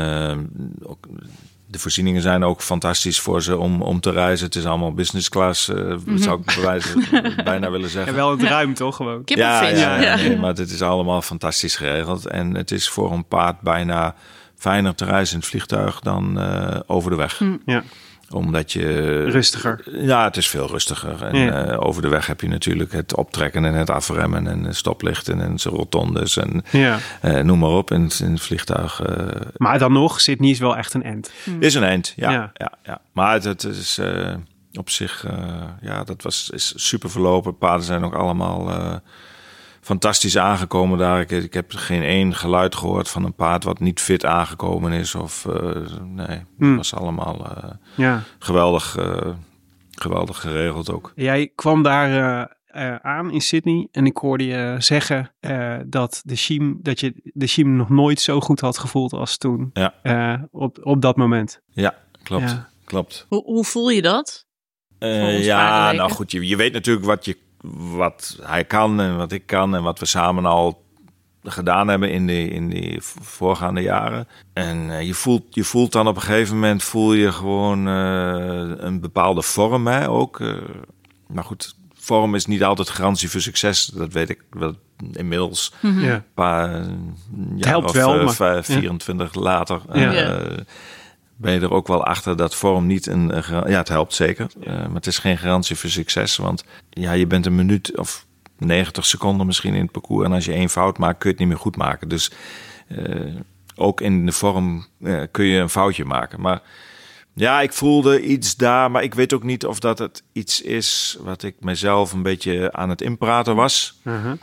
Speaker 8: De voorzieningen zijn ook fantastisch voor ze om te reizen. Het is allemaal business class, zou ik bijna willen zeggen.
Speaker 3: En wel het ruim toch gewoon?
Speaker 8: Nee, maar het is allemaal fantastisch geregeld. En het is voor een paard bijna fijner te reizen in het vliegtuig dan over de weg. Ja. Omdat je...
Speaker 3: Rustiger.
Speaker 8: Ja, het is veel rustiger. En over de weg heb je natuurlijk het optrekken en het afremmen en stoplichten en rotondes en noem maar op in het vliegtuig.
Speaker 3: Maar dan nog, Sydney is wel echt een end.
Speaker 8: Is een end, ja. Maar het is op zich, is super verlopen. Paarden zijn ook allemaal fantastisch aangekomen daar. Ik heb geen één geluid gehoord van een paard wat niet fit aangekomen is. Of het was allemaal geweldig geregeld ook.
Speaker 3: Jij kwam daar aan in Sydney en ik hoorde je zeggen dat je de Siem nog nooit zo goed had gevoeld als toen. Ja. Op dat moment.
Speaker 8: Ja, klopt. Ja. Klopt.
Speaker 4: Hoe voel je dat?
Speaker 8: Nou goed, je weet natuurlijk wat hij kan en wat ik kan en wat we samen al gedaan hebben in die voorgaande jaren. En je voelt dan op een gegeven moment gewoon een bepaalde vorm, hè, ook. Maar goed, vorm is niet altijd garantie voor succes. Dat weet ik wel inmiddels. Een paar jaar of wel, 24 later. Ben je er ook wel achter dat vorm niet het helpt zeker. Maar het is geen garantie voor succes. Want je bent een minuut of 90 seconden misschien in het parcours. En als je 1 fout maakt, kun je het niet meer goed maken. Dus ook in de vorm kun je een foutje maken. Maar ja, ik voelde iets daar, maar ik weet ook niet of dat het iets is wat ik mezelf een beetje aan het inpraten was.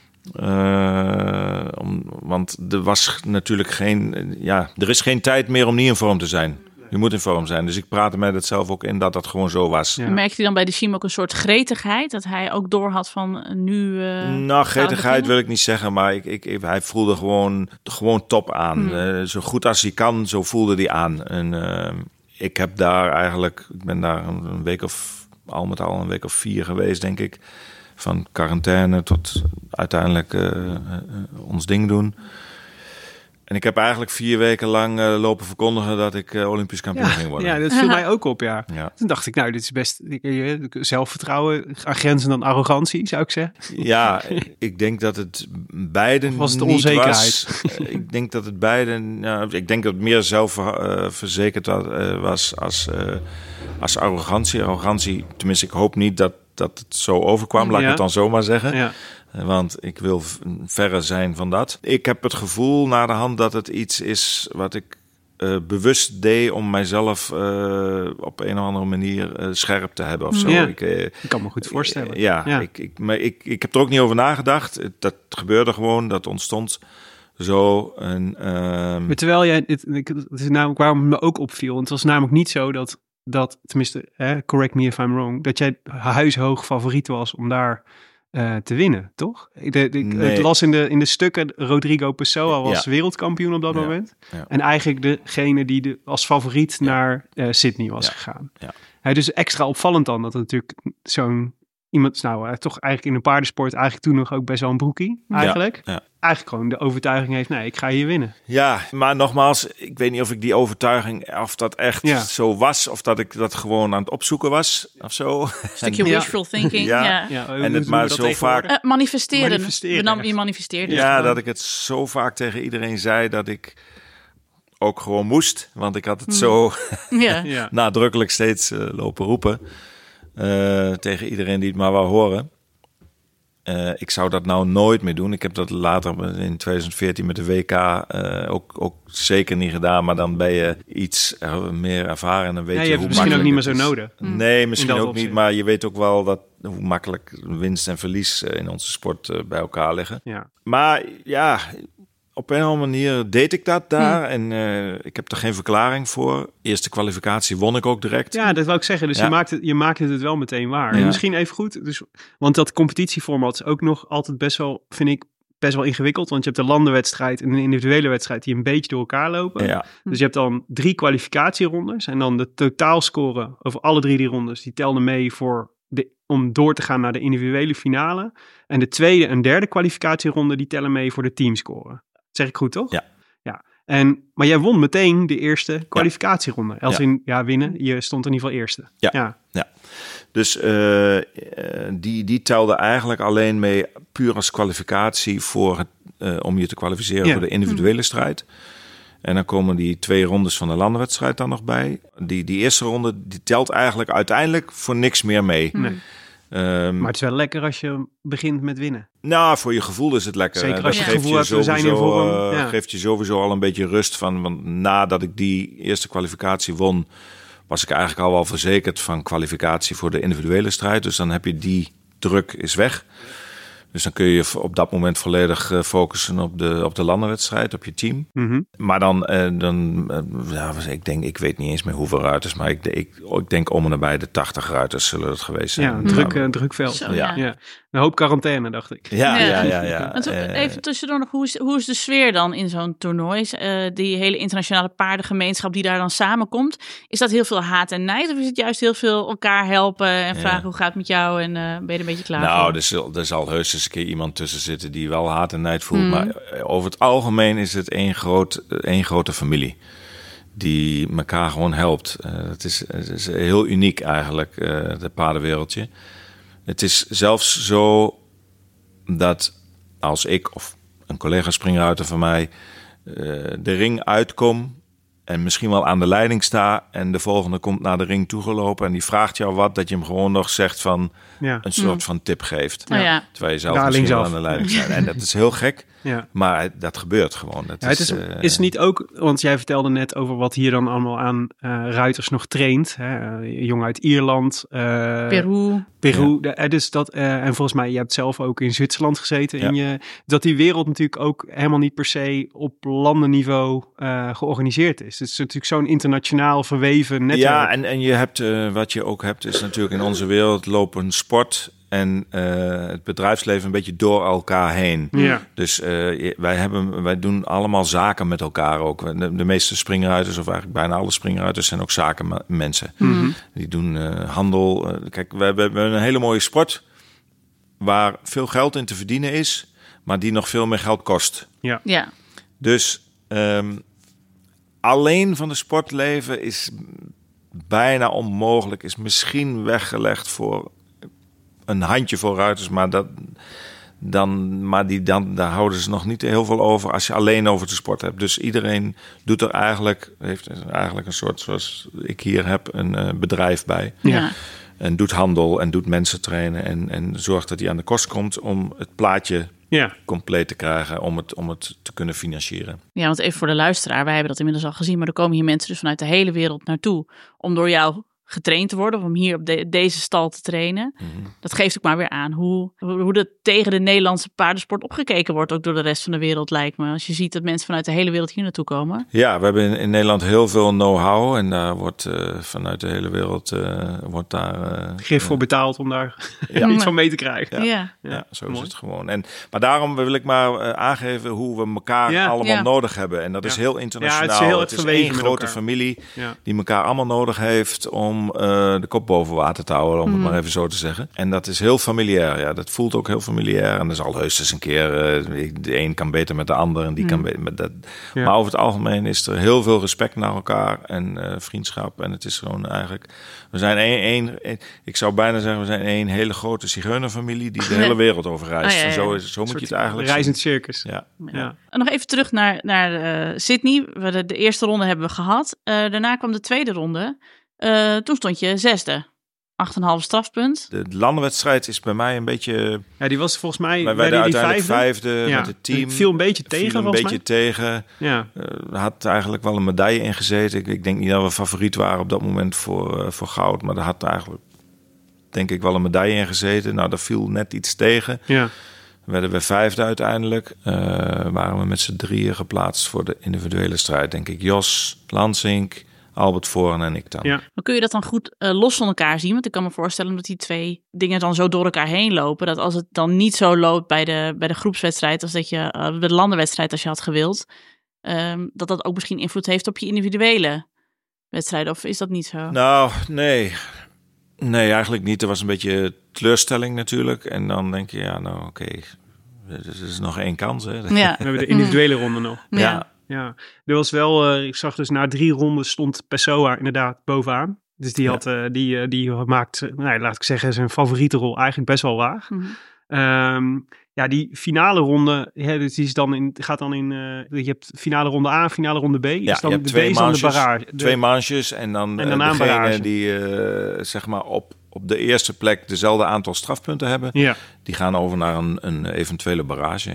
Speaker 8: Want er was natuurlijk er is geen tijd meer om niet in vorm te zijn. Je moet in vorm zijn. Dus ik praatte mij dat zelf ook in dat gewoon zo was.
Speaker 4: Ja. Merkte je dan bij de Siem ook een soort gretigheid? Dat hij ook doorhad van nu...
Speaker 8: gretigheid wil ik niet zeggen. Maar hij voelde gewoon top aan. Zo goed als hij kan, zo voelde hij aan. En ik ben daar een week of 4 geweest, denk ik. Van quarantaine tot uiteindelijk ons ding doen. En ik heb eigenlijk 4 weken lang lopen verkondigen dat ik Olympisch kampioen ging worden.
Speaker 3: Ja, dat viel mij ook op, ja. Toen dacht ik, dit is best zelfvertrouwen, grenzend aan arrogantie, zou ik zeggen.
Speaker 8: Ja, ik denk dat het beiden
Speaker 3: was de
Speaker 8: niet
Speaker 3: onzekerheid.
Speaker 8: was. Ik denk dat het beiden... ik denk dat het meer zelfverzekerd was als arrogantie. Arrogantie, tenminste, ik hoop niet dat het zo overkwam, laat ik het dan zomaar zeggen. Ja. Want ik wil verre zijn van dat. Ik heb het gevoel na de hand dat het iets is wat ik bewust deed om mijzelf op een of andere manier scherp te hebben of zo.
Speaker 3: Ja, ik kan me goed voorstellen.
Speaker 8: Ik heb er ook niet over nagedacht. Dat gebeurde gewoon, dat ontstond zo.
Speaker 3: Maar terwijl jij, het is namelijk waarom het me ook opviel. Het was namelijk niet zo dat tenminste, correct me if I'm wrong, dat jij huishoog favoriet was om daar te winnen, toch? Ik las in de stukken, Rodrigo Pessoa was wereldkampioen op dat moment. Ja. En eigenlijk degene die als favoriet naar Sydney was gegaan. Ja. Dus extra opvallend dan, dat het natuurlijk zo'n iemand, toch eigenlijk in de paardensport eigenlijk toen nog ook best wel een broekie, eigenlijk. Ja. Eigenlijk gewoon de overtuiging heeft, ik ga hier winnen.
Speaker 8: Ja, maar nogmaals, ik weet niet of ik die overtuiging, of dat echt zo was, of dat ik dat gewoon aan het opzoeken was, of zo.
Speaker 4: Een stukje wishful thinking.
Speaker 8: En het maar zo vaak...
Speaker 4: manifesteren. Je manifesteerde.
Speaker 8: Ja, dat ik het zo vaak tegen iedereen zei dat ik ook gewoon moest. Want ik had het zo nadrukkelijk steeds lopen roepen. Tegen iedereen die het maar wou horen. Ik zou dat nou nooit meer doen. Ik heb dat later in 2014 met de WK ook zeker niet gedaan. Maar dan ben je iets meer ervaren en dan weet je hoe makkelijk
Speaker 3: misschien ook niet meer zo nodig.
Speaker 8: Nee, misschien ook niet. Maar je weet ook wel hoe makkelijk winst en verlies in onze sport bij elkaar liggen. Ja. Maar ja, op een of andere manier deed ik dat daar. En ik heb er geen verklaring voor. Eerste kwalificatie won ik ook direct.
Speaker 3: Ja, dat wil ik zeggen. Dus je maakte het wel meteen waar. Ja. En misschien even goed. Dus, want dat competitieformat is ook nog altijd best wel, vind ik, best wel ingewikkeld. Want je hebt de landenwedstrijd en een individuele wedstrijd die een beetje door elkaar lopen. Ja. Dus je hebt dan 3 kwalificatierondes. En dan de totaalscore over alle 3 die rondes, die telden mee om door te gaan naar de individuele finale. En de tweede en derde kwalificatieronde, die tellen mee voor de teamscore. Zeg ik goed, toch? Ja. Maar jij won meteen de eerste kwalificatieronde. Winnen. Je stond in ieder geval eerste.
Speaker 8: Ja. Dus die telde eigenlijk alleen mee puur als kwalificatie voor om je te kwalificeren voor de individuele strijd. En dan komen die 2 rondes van de landenwedstrijd dan nog bij. Die eerste ronde die telt eigenlijk uiteindelijk voor niks meer mee. Nee.
Speaker 3: Maar het is wel lekker als je begint met winnen.
Speaker 8: Nou, voor je gevoel is het lekker.
Speaker 3: Zeker als je het gevoel hebt, we zijn in vorm.
Speaker 8: Geeft je sowieso al een beetje rust van. Want nadat ik die eerste kwalificatie won, was ik eigenlijk al wel verzekerd van kwalificatie voor de individuele strijd. Dus dan heb je die druk is weg. Dus dan kun je op dat moment volledig focussen op de landenwedstrijd, op je team. Mm-hmm. Maar ik weet niet eens meer hoeveel ruiters, maar ik denk om en nabij de 80 ruiters zullen het geweest zijn.
Speaker 3: Ja, druk veld. Zo, ja. Een hoop quarantaine, dacht ik.
Speaker 8: Ja.
Speaker 4: Even tussendoor nog, hoe is de sfeer dan in zo'n toernooi? Die hele internationale paardengemeenschap die daar dan samenkomt. Is dat heel veel haat en nijd? Of is het juist heel veel elkaar helpen en vragen hoe gaat het met jou en ben je er een beetje klaar voor?
Speaker 8: Er zal heus eens een keer iemand tussen zitten die wel haat en nijd voelt. Maar over het algemeen is het één grote familie die elkaar gewoon helpt. Het is heel uniek eigenlijk, het paardenwereldje. Het is zelfs zo dat als ik of een collega springruiter van mij de ring uitkom en misschien wel aan de leiding sta en de volgende komt naar de ring toegelopen en die vraagt jou wat, dat je hem gewoon nog zegt van een soort van tip geeft.
Speaker 4: Ja.
Speaker 8: Terwijl je zelf misschien wel aan de leiding staat. En dat is heel gek, maar dat gebeurt gewoon.
Speaker 3: Het is niet ook, want jij vertelde net over wat hier dan allemaal aan ruiters nog traint. Jong uit Ierland.
Speaker 4: Peru.
Speaker 3: Dus dat, en volgens mij, je hebt zelf ook in Zwitserland gezeten. Dat die wereld natuurlijk ook helemaal niet per se op landenniveau georganiseerd is. Het is natuurlijk zo'n internationaal verweven netwerk.
Speaker 8: Ja, en je hebt, wat je ook hebt, is natuurlijk in onze wereld lopen sport en het bedrijfsleven een beetje door elkaar heen.
Speaker 3: Ja.
Speaker 8: Dus wij doen allemaal zaken met elkaar ook. De meeste springruiters, of eigenlijk bijna alle springruiters, zijn ook zakenmensen.
Speaker 3: Mm-hmm.
Speaker 8: Die doen handel. Kijk, we hebben een hele mooie sport waar veel geld in te verdienen is, maar die nog veel meer geld kost.
Speaker 4: Ja.
Speaker 8: Dus alleen van de sportleven is bijna onmogelijk. Is misschien weggelegd voor een handjevol ruiters, maar daar houden ze nog niet heel veel over als je alleen over de sport hebt. Dus iedereen doet heeft eigenlijk een soort, zoals ik hier heb, een bedrijf bij.
Speaker 4: Ja.
Speaker 8: En doet handel en doet mensen trainen en zorgt dat hij aan de kost komt om het plaatje compleet te krijgen, om het te kunnen financieren.
Speaker 4: Ja, want even voor de luisteraar, wij hebben dat inmiddels al gezien, maar er komen hier mensen dus vanuit de hele wereld naartoe om door jou getraind te worden, of om hier op deze stal te trainen. Mm-hmm. Dat geeft ook maar weer aan hoe dat tegen de Nederlandse paardensport opgekeken wordt, ook door de rest van de wereld, lijkt me. Als je ziet dat mensen vanuit de hele wereld hier naartoe komen. Ja,
Speaker 8: we hebben in Nederland heel veel know-how en daar wordt vanuit de hele wereld
Speaker 3: gif voor betaald om daar iets van mee te krijgen.
Speaker 8: Ja, zo is het gewoon. Maar daarom wil ik maar aangeven hoe we elkaar allemaal nodig hebben. En dat is heel internationaal. Het is één grote familie die elkaar allemaal nodig heeft om de kop boven water te houden, om het maar even zo te zeggen. En dat is heel familiair. Ja, dat voelt ook heel familiair. En er zal heus eens een keer, de een kan beter met de ander en die kan beter met dat. Ja. Maar over het algemeen is er heel veel respect naar elkaar en vriendschap. En het is gewoon eigenlijk, we zijn ik zou bijna zeggen, we zijn één hele grote zigeunerfamilie die de hele wereld over reist. En zo moet je het eigenlijk
Speaker 3: reizend circus.
Speaker 8: Ja.
Speaker 4: En nog even terug naar Sydney. De eerste ronde hebben we gehad. Daarna kwam de tweede ronde. Toen stond je 6e. 8,5 strafpunt.
Speaker 8: De landenwedstrijd is bij mij een beetje...
Speaker 3: Ja, die was volgens mij...
Speaker 8: Wij werden uiteindelijk vijfde met het team.
Speaker 3: Het viel een beetje tegen,
Speaker 8: Ja. Had eigenlijk wel een medaille in gezeten. Ik denk niet dat we favoriet waren op dat moment voor goud. Maar daar had eigenlijk, denk ik, wel een medaille in gezeten. Nou, daar viel net iets tegen.
Speaker 3: Ja.
Speaker 8: Werden we 5e uiteindelijk. Waren we met z'n 3 geplaatst voor de individuele strijd. Denk ik Jos, Lansink, Albert Voorn en ik dan.
Speaker 4: Ja. Maar kun je dat dan goed los van elkaar zien? Want ik kan me voorstellen dat die twee dingen dan zo door elkaar heen lopen. Dat als het dan niet zo loopt bij de groepswedstrijd als dat je bij de landenwedstrijd als je had gewild. Dat ook misschien invloed heeft op je individuele wedstrijden. Of is dat niet zo?
Speaker 8: Nou, nee. Nee, eigenlijk niet. Er was een beetje teleurstelling natuurlijk. En dan denk je, oké. Er is nog 1 kans. Hè?
Speaker 4: Ja.
Speaker 3: We hebben de individuele ronde nog.
Speaker 8: Ja.
Speaker 3: Ja, er was wel, ik zag dus na 3 ronden stond Pessoa inderdaad bovenaan. Dus die had, die maakt, laat ik zeggen, zijn favoriete rol eigenlijk best wel laag. Mm-hmm. Die finale ronde, dus die is dan gaat dan in, je hebt finale ronde A, finale ronde B.
Speaker 8: Ja,
Speaker 3: is dan
Speaker 8: je hebt
Speaker 3: de barrage.
Speaker 8: 2 manches en dan degene barrage. Die zeg maar op de eerste plek dezelfde aantal strafpunten hebben. Ja. Die gaan over naar een eventuele barrage.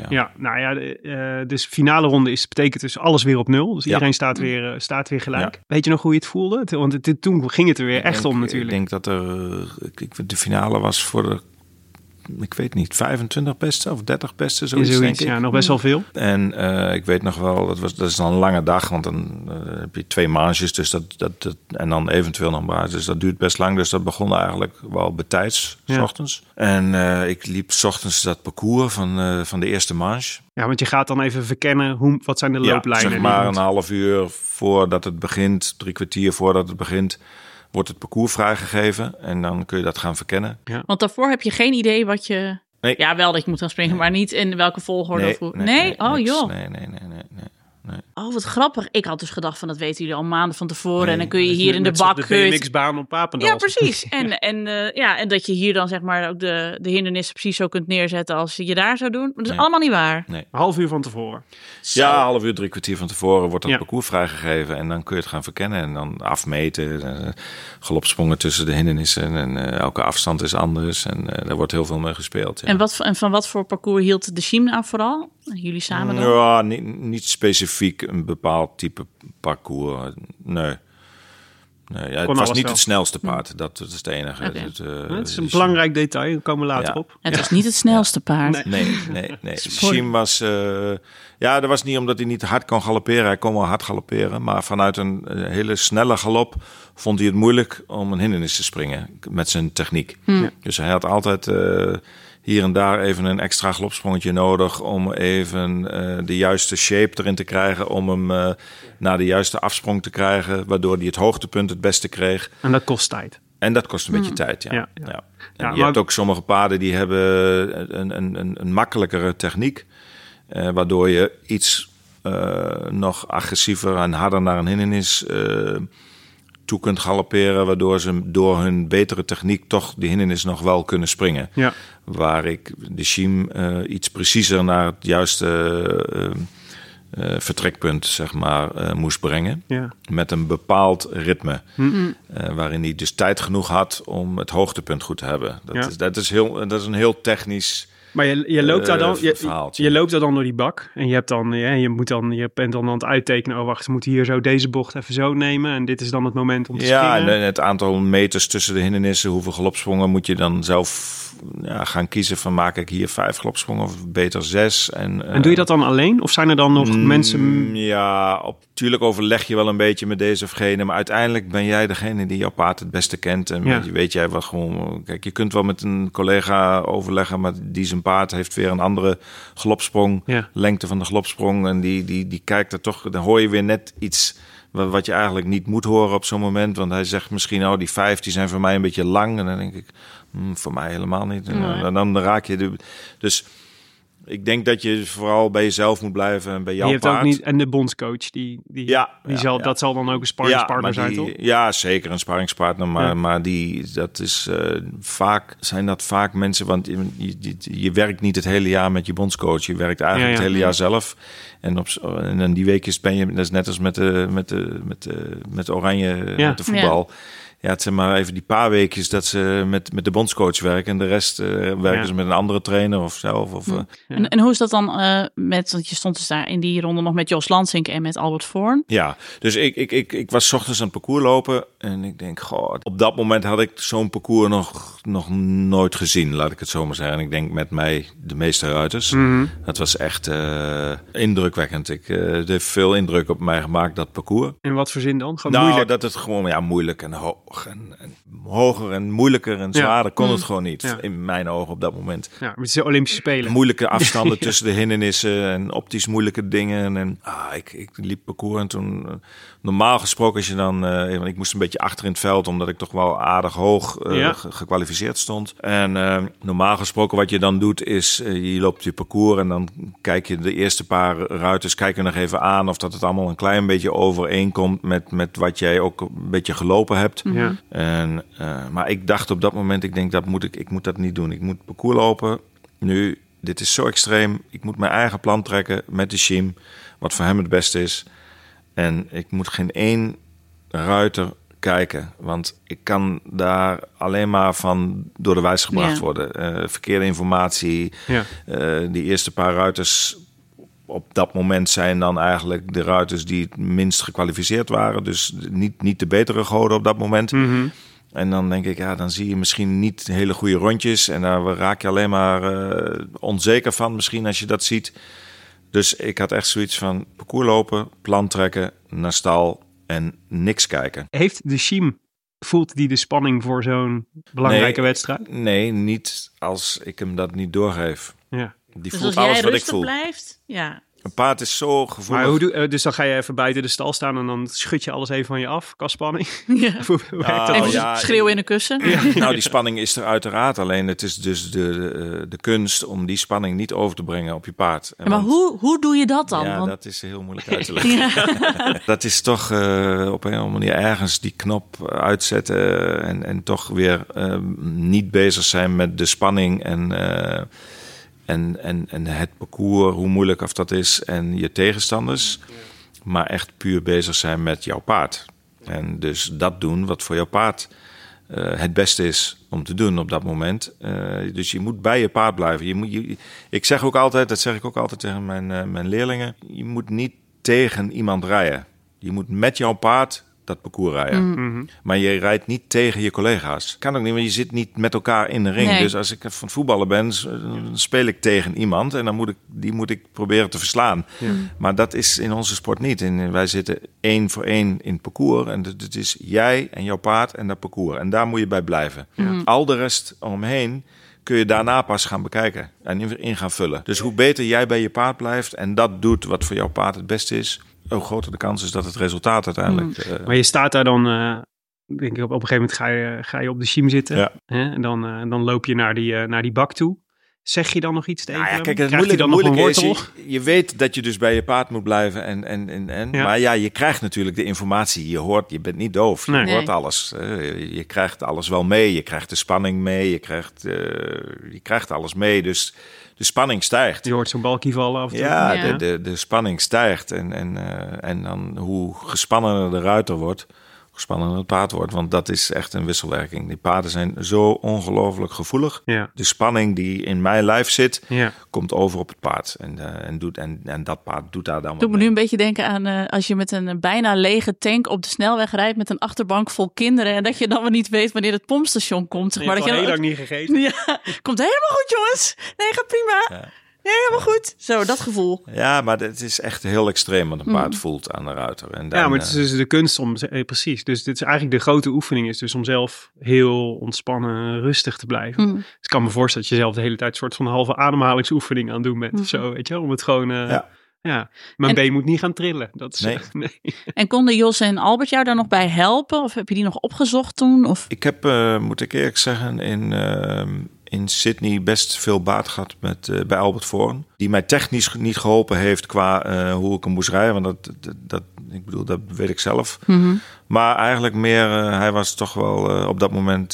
Speaker 3: Dus finale ronde betekent dus alles weer op 0. Dus iedereen staat weer gelijk. Ja. Weet je nog hoe je het voelde? Want toen ging het er weer echt om natuurlijk.
Speaker 8: Ik denk dat de finale was voor de, ik weet niet, 25 beste of 30 beste, zoiets denk ik.
Speaker 3: Ja, nog best wel veel.
Speaker 8: En ik weet nog wel, dat is dan een lange dag, want dan heb je 2 manches, dus dat en dan eventueel nog maar. Dus dat duurt best lang, dus dat begon eigenlijk wel betijds, 's ochtends. En ik liep 's ochtends dat parcours van de eerste manche.
Speaker 3: Ja, want je gaat dan even verkennen, wat zijn de looplijnen?
Speaker 8: Zeg maar een half uur voordat het begint, 3 kwartier voordat het begint, wordt het parcours vrijgegeven en dan kun je dat gaan verkennen.
Speaker 4: Ja. Want daarvoor heb je geen idee wat je...
Speaker 8: Nee.
Speaker 4: Ja, wel dat je moet gaan springen, maar niet in welke volgorde.
Speaker 8: Nee?
Speaker 4: Nee? Oh,
Speaker 8: niks.
Speaker 4: joh.
Speaker 8: Nee.
Speaker 4: Oh, wat grappig. Ik had dus gedacht van, dat weten jullie al maanden van tevoren. En dan kun je hier in de bak...
Speaker 3: De BMX-baan op Papendal.
Speaker 4: Ja, precies. En dat je hier dan zeg maar ook de hindernissen precies zo kunt neerzetten als je daar zou doen. Maar dat is allemaal niet waar.
Speaker 8: Nee.
Speaker 3: Een half uur van tevoren.
Speaker 4: Zo.
Speaker 8: Ja, half uur, 3 kwartier van tevoren wordt dat parcours vrijgegeven. En dan kun je het gaan verkennen en dan afmeten. Galopsprongen tussen de hindernissen. En elke afstand is anders. En daar wordt heel veel mee gespeeld. Ja.
Speaker 4: En van wat voor parcours hield de Chiem nou vooral? Jullie samen dan?
Speaker 8: Ja, niet specifiek een bepaald type parcours. Nee, het was niet het snelste paard. Dat is het enige.
Speaker 4: Okay.
Speaker 3: Het is een belangrijk detail. Daar komen we later op.
Speaker 4: Het was niet het snelste paard.
Speaker 8: Nee. Chiem was... dat was niet omdat hij niet hard kon galopperen. Hij kon wel hard galopperen. Maar vanuit een hele snelle galop vond hij het moeilijk om een hindernis te springen. Met zijn techniek. Dus hij had altijd... hier en daar even een extra galopsprongetje nodig om even de juiste shape erin te krijgen. Om hem naar de juiste afsprong te krijgen. Waardoor hij het hoogtepunt het beste kreeg.
Speaker 3: En dat kost tijd.
Speaker 8: En dat kost een beetje tijd, ja. En je hebt ook sommige paarden die hebben een makkelijkere techniek. Waardoor je iets nog agressiever en harder naar een hindernis toe kunt galopperen, waardoor ze door hun betere techniek toch die hindernis nog wel kunnen springen. Ja. Waar ik de Chiem iets preciezer naar het juiste vertrekpunt, zeg maar, moest brengen. Ja. Met een bepaald ritme. Waarin hij dus tijd genoeg had om het hoogtepunt goed te hebben. Dat is een heel technisch...
Speaker 3: Maar je loopt daar dan, je loopt daar dan door die bak en je hebt dan, je bent dan aan het uittekenen. Oh, wacht, we moeten hier zo deze bocht even zo nemen en dit is dan het moment om te springen.
Speaker 8: Ja, en het aantal meters tussen de hindernissen, hoeveel galopsprongen moet je dan zelf gaan kiezen van maak ik hier 5 galopsprongen of beter 6. En
Speaker 3: doe je dat dan alleen of zijn er dan nog mensen?
Speaker 8: Ja, natuurlijk overleg je wel een beetje met deze of gene, maar uiteindelijk ben jij degene die jouw paard het beste kent en weet jij wat gewoon. Kijk, je kunt wel met een collega overleggen, maar die zijn paard heeft weer een andere galopsprong, lengte van de galopsprong en die kijkt er toch, dan hoor je weer net iets wat je eigenlijk niet moet horen op zo'n moment, want hij zegt misschien die 5 die zijn voor mij een beetje lang en dan denk ik voor mij helemaal niet. En dan raak je dus ik denk dat je vooral bij jezelf moet blijven en bij jouw paard.
Speaker 3: Ook niet, en de bondscoach, dat zal dan ook een sparringspartner zijn, toch?
Speaker 8: Ja, zeker een sparringspartner. Maar zijn dat vaak mensen, want je werkt niet het hele jaar met je bondscoach. Je werkt eigenlijk het hele jaar zelf. En die weekjes ben je, dat is net als met Oranje, met de voetbal. Ja, het zijn maar even die paar weekjes dat ze met de bondscoach werken. En de rest werken ze met een andere trainer of zelf.
Speaker 4: En hoe is dat dan want je stond dus daar in die ronde nog met Jos Lansink en met Albert Voorn.
Speaker 8: Ja, dus ik was 's ochtends aan het parcours lopen. En ik denk, op dat moment had ik zo'n parcours nog nooit gezien. Laat ik het zo maar zeggen. En ik denk met mij de meeste ruiters. Dat was echt indrukwekkend. Het heeft veel indruk op mij gemaakt, dat parcours.
Speaker 3: In wat voor zin dan? Moeilijk?
Speaker 8: Dat het gewoon moeilijk en hoog. En hoger en moeilijker en zwaarder kon het gewoon niet. Ja. In mijn ogen op dat moment.
Speaker 3: Ja, het is de Olympische Spelen.
Speaker 8: Moeilijke afstanden tussen de hindernissen en optisch moeilijke dingen. En ik liep parcours en toen... normaal gesproken als je dan... want ik moest een beetje achter in het veld, omdat ik toch wel aardig hoog gekwalificeerd stond. En normaal gesproken wat je dan doet is... je loopt je parcours en dan kijk je de eerste paar ruiters... kijken nog even aan of dat het allemaal een klein beetje overeenkomt... met wat jij ook een beetje gelopen hebt.
Speaker 3: Ja.
Speaker 8: Maar ik dacht op dat moment, ik moet dat niet doen. Ik moet parcours lopen. Nu, dit is zo extreem. Ik moet mijn eigen plan trekken met de Chiem. Wat voor hem het beste is. En ik moet geen één ruiter kijken. Want ik kan daar alleen maar van door de wijs gebracht worden. Verkeerde informatie. Ja. Die eerste paar ruiters... op dat moment zijn dan eigenlijk de ruiters die het minst gekwalificeerd waren. Dus niet de betere goden op dat moment. Mm-hmm. En dan denk ik, dan zie je misschien niet hele goede rondjes. En daar raak je alleen maar onzeker van misschien als je dat ziet. Dus ik had echt zoiets van parcours lopen, plan trekken, naar stal en niks kijken.
Speaker 3: Heeft de Chiem, voelt die de spanning voor zo'n belangrijke wedstrijd?
Speaker 8: Nee, niet als ik hem dat niet doorgeef.
Speaker 3: Ja.
Speaker 8: Die
Speaker 4: dus
Speaker 8: voelt
Speaker 4: als
Speaker 8: alles
Speaker 4: jij
Speaker 8: wat ik
Speaker 4: rustig
Speaker 8: voel.
Speaker 4: Blijft,
Speaker 8: Een paard is zo gevoelig.
Speaker 3: Maar dus dan ga je even buiten de stal staan en dan schud je alles even van je af, qua spanning.
Speaker 4: Ja.
Speaker 3: Hoe werkt dat?
Speaker 4: Even schreeuwen in een kussen.
Speaker 8: Ja. Nou, die spanning is er uiteraard. Alleen het is dus de kunst om die spanning niet over te brengen op je paard.
Speaker 4: Ja, maar hoe doe je dat dan?
Speaker 8: Ja, dat is heel moeilijk uit te leggen. Dat is toch op een of andere manier ergens die knop uitzetten en toch weer niet bezig zijn met de spanning en het parcours, hoe moeilijk of dat is, en je tegenstanders. Maar echt puur bezig zijn met jouw paard. En dus dat doen wat voor jouw paard het beste is om te doen op dat moment. Dus je moet bij je paard blijven. Ik zeg ook altijd, dat zeg ik ook altijd tegen mijn leerlingen, je moet niet tegen iemand rijden. Je moet met jouw paard dat parcours rijden. Mm-hmm. Maar je rijdt niet tegen je collega's. Kan ook niet, want je zit niet met elkaar in de ring. Nee. Dus als ik van voetballen ben, dan speel ik tegen iemand en dan moet ik proberen te verslaan. Ja. Maar dat is in onze sport niet. Wij zitten 1 voor 1 in het parcours en het is jij en jouw paard en dat parcours. En daar moet je bij blijven. Ja. Al de rest omheen kun je daarna pas gaan bekijken en in gaan vullen. Dus hoe beter jij bij je paard blijft en dat doet wat voor jouw paard het beste is, hoe groter de kans is dat het resultaat uiteindelijk...
Speaker 3: Maar je staat daar dan, denk ik, op een gegeven moment ga je op de schiem zitten. Ja. Hè? En dan loop je naar die bak toe. Zeg je dan nog iets tegen hem?
Speaker 8: Kijk, het moeilijke is, je weet dat je dus bij je paard moet blijven. Ja. Maar ja, je krijgt natuurlijk de informatie. Je bent niet doof. Je hoort alles. Je krijgt alles wel mee. Je krijgt de spanning mee. Je krijgt alles mee. Dus de spanning stijgt.
Speaker 3: Je hoort zo'n balkie vallen af en toe.
Speaker 8: Ja. De spanning stijgt. En dan hoe gespannener de ruiter wordt, hoe spannender het paard wordt. Want dat is echt een wisselwerking. Die paarden zijn zo ongelooflijk gevoelig. Ja. De spanning die in mijn lijf zit, komt over op het paard. En dat paard doet daar dan wat.
Speaker 4: Doe me nu een beetje denken aan als je met een bijna lege tank op de snelweg rijdt met een achterbank vol kinderen. En dat je dan weer niet weet wanneer het pompstation komt. Zeg maar.
Speaker 3: Je hebt al heel lang niet gegeten.
Speaker 4: Ja, komt helemaal goed, jongens. Nee, gaat prima. Ja. Ja, helemaal goed. Zo, dat gevoel.
Speaker 8: Ja, maar het is echt heel extreem wat een paard voelt aan de ruiter. En dan,
Speaker 3: maar het is dus de kunst om... precies. Dus dit is eigenlijk de grote oefening is dus om zelf heel ontspannen, rustig te blijven. Dus ik kan me voorstellen dat je zelf de hele tijd een soort van halve ademhalingsoefening aan het doen bent. Of zo, weet je, om het gewoon... mijn been moet niet gaan trillen. Dat is, nee.
Speaker 4: En konden Jos en Albert jou daar nog bij helpen? Of heb je die nog opgezocht toen? Of?
Speaker 8: Ik heb, moet ik eerlijk zeggen, in Sydney best veel baat gehad bij Albert Voorn. Die mij technisch niet geholpen heeft qua hoe ik hem moest rijden. Want dat weet ik zelf. Mm-hmm. Maar eigenlijk meer, hij was toch wel op dat moment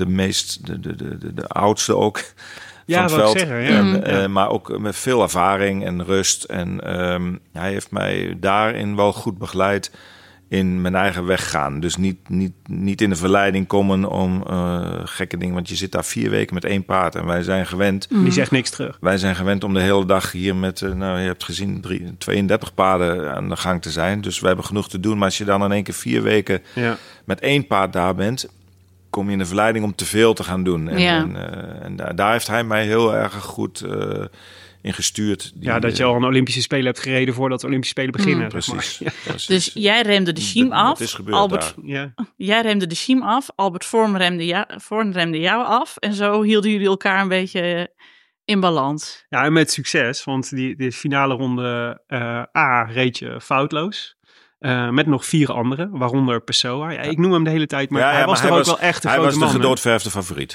Speaker 8: de oudste ook.
Speaker 3: Ja,
Speaker 8: van het veld.
Speaker 3: Zeggen,
Speaker 8: maar ook met veel ervaring en rust. En hij heeft mij daarin wel goed begeleid in mijn eigen weg gaan. Dus niet in de verleiding komen om gekke dingen. Want je zit daar 4 weken met 1 paard. En wij zijn gewend...
Speaker 3: Die zegt niks terug.
Speaker 8: Wij zijn gewend om de hele dag hier met... je hebt gezien 32 paarden aan de gang te zijn. Dus we hebben genoeg te doen. Maar als je dan in één keer 4 weken met 1 paard daar bent, kom je in de verleiding om te veel te gaan doen. En daar heeft hij mij heel erg goed in gestuurd.
Speaker 3: Dat je al een Olympische Spelen hebt gereden voordat de Olympische Spelen beginnen.
Speaker 8: Precies. Ja. Precies.
Speaker 4: Dus jij remde de schiem af.
Speaker 8: Dat is gebeurd
Speaker 4: Jij remde de schiem af. Albert Voorn remde jou af. En zo hielden jullie elkaar een beetje in balans.
Speaker 3: Ja, en met succes. Want de finale ronde A reed je foutloos. Met nog 4 anderen, waaronder Pessoa. Ja, ik noem hem de hele tijd, maar hij was toch ook wel echt een grote man.
Speaker 8: Hij was de gedoodverfde favoriet.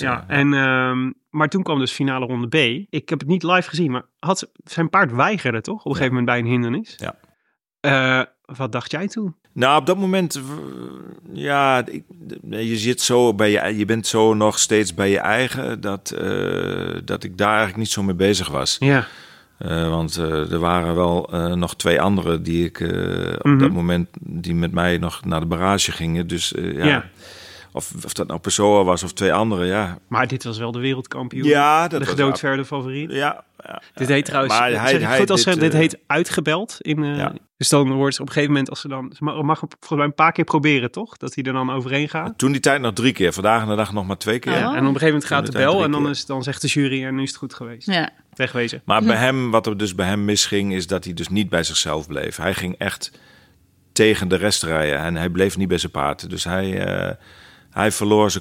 Speaker 3: Maar toen kwam dus finale ronde B. Ik heb het niet live gezien, maar zijn paard weigerde toch? Op een gegeven moment bij een hindernis. Ja. Wat dacht jij toen?
Speaker 8: Nou, op dat moment, je zit zo je bent zo nog steeds bij je eigen, dat ik daar eigenlijk niet zo mee bezig was. Ja. Want er waren wel nog 2 anderen die ik op dat moment die met mij nog naar de barrage gingen. Dus Of dat nou Pessoa was of 2 anderen,
Speaker 3: Maar dit was wel de wereldkampioen.
Speaker 8: Ja, dat
Speaker 3: de gedoodverde favoriet.
Speaker 8: Ja.
Speaker 3: Dit heet trouwens, dit heet uitgebeld. Dus dan wordt ze op een gegeven moment, als ze dan... mag volgens mij een paar keer proberen, toch? Dat hij er dan overheen gaat.
Speaker 8: Toen die tijd nog 3 keer. Vandaag en de dag nog maar 2 keer.
Speaker 3: Ja, en op een gegeven moment gaat de bel en dan zegt de jury en nu is het goed geweest. Ja. Wegwezen.
Speaker 8: Maar bij hem, wat er dus bij hem misging, is dat hij dus niet bij zichzelf bleef. Hij ging echt tegen de rest rijden en hij bleef niet bij zijn paard. Dus hij verloor zijn kop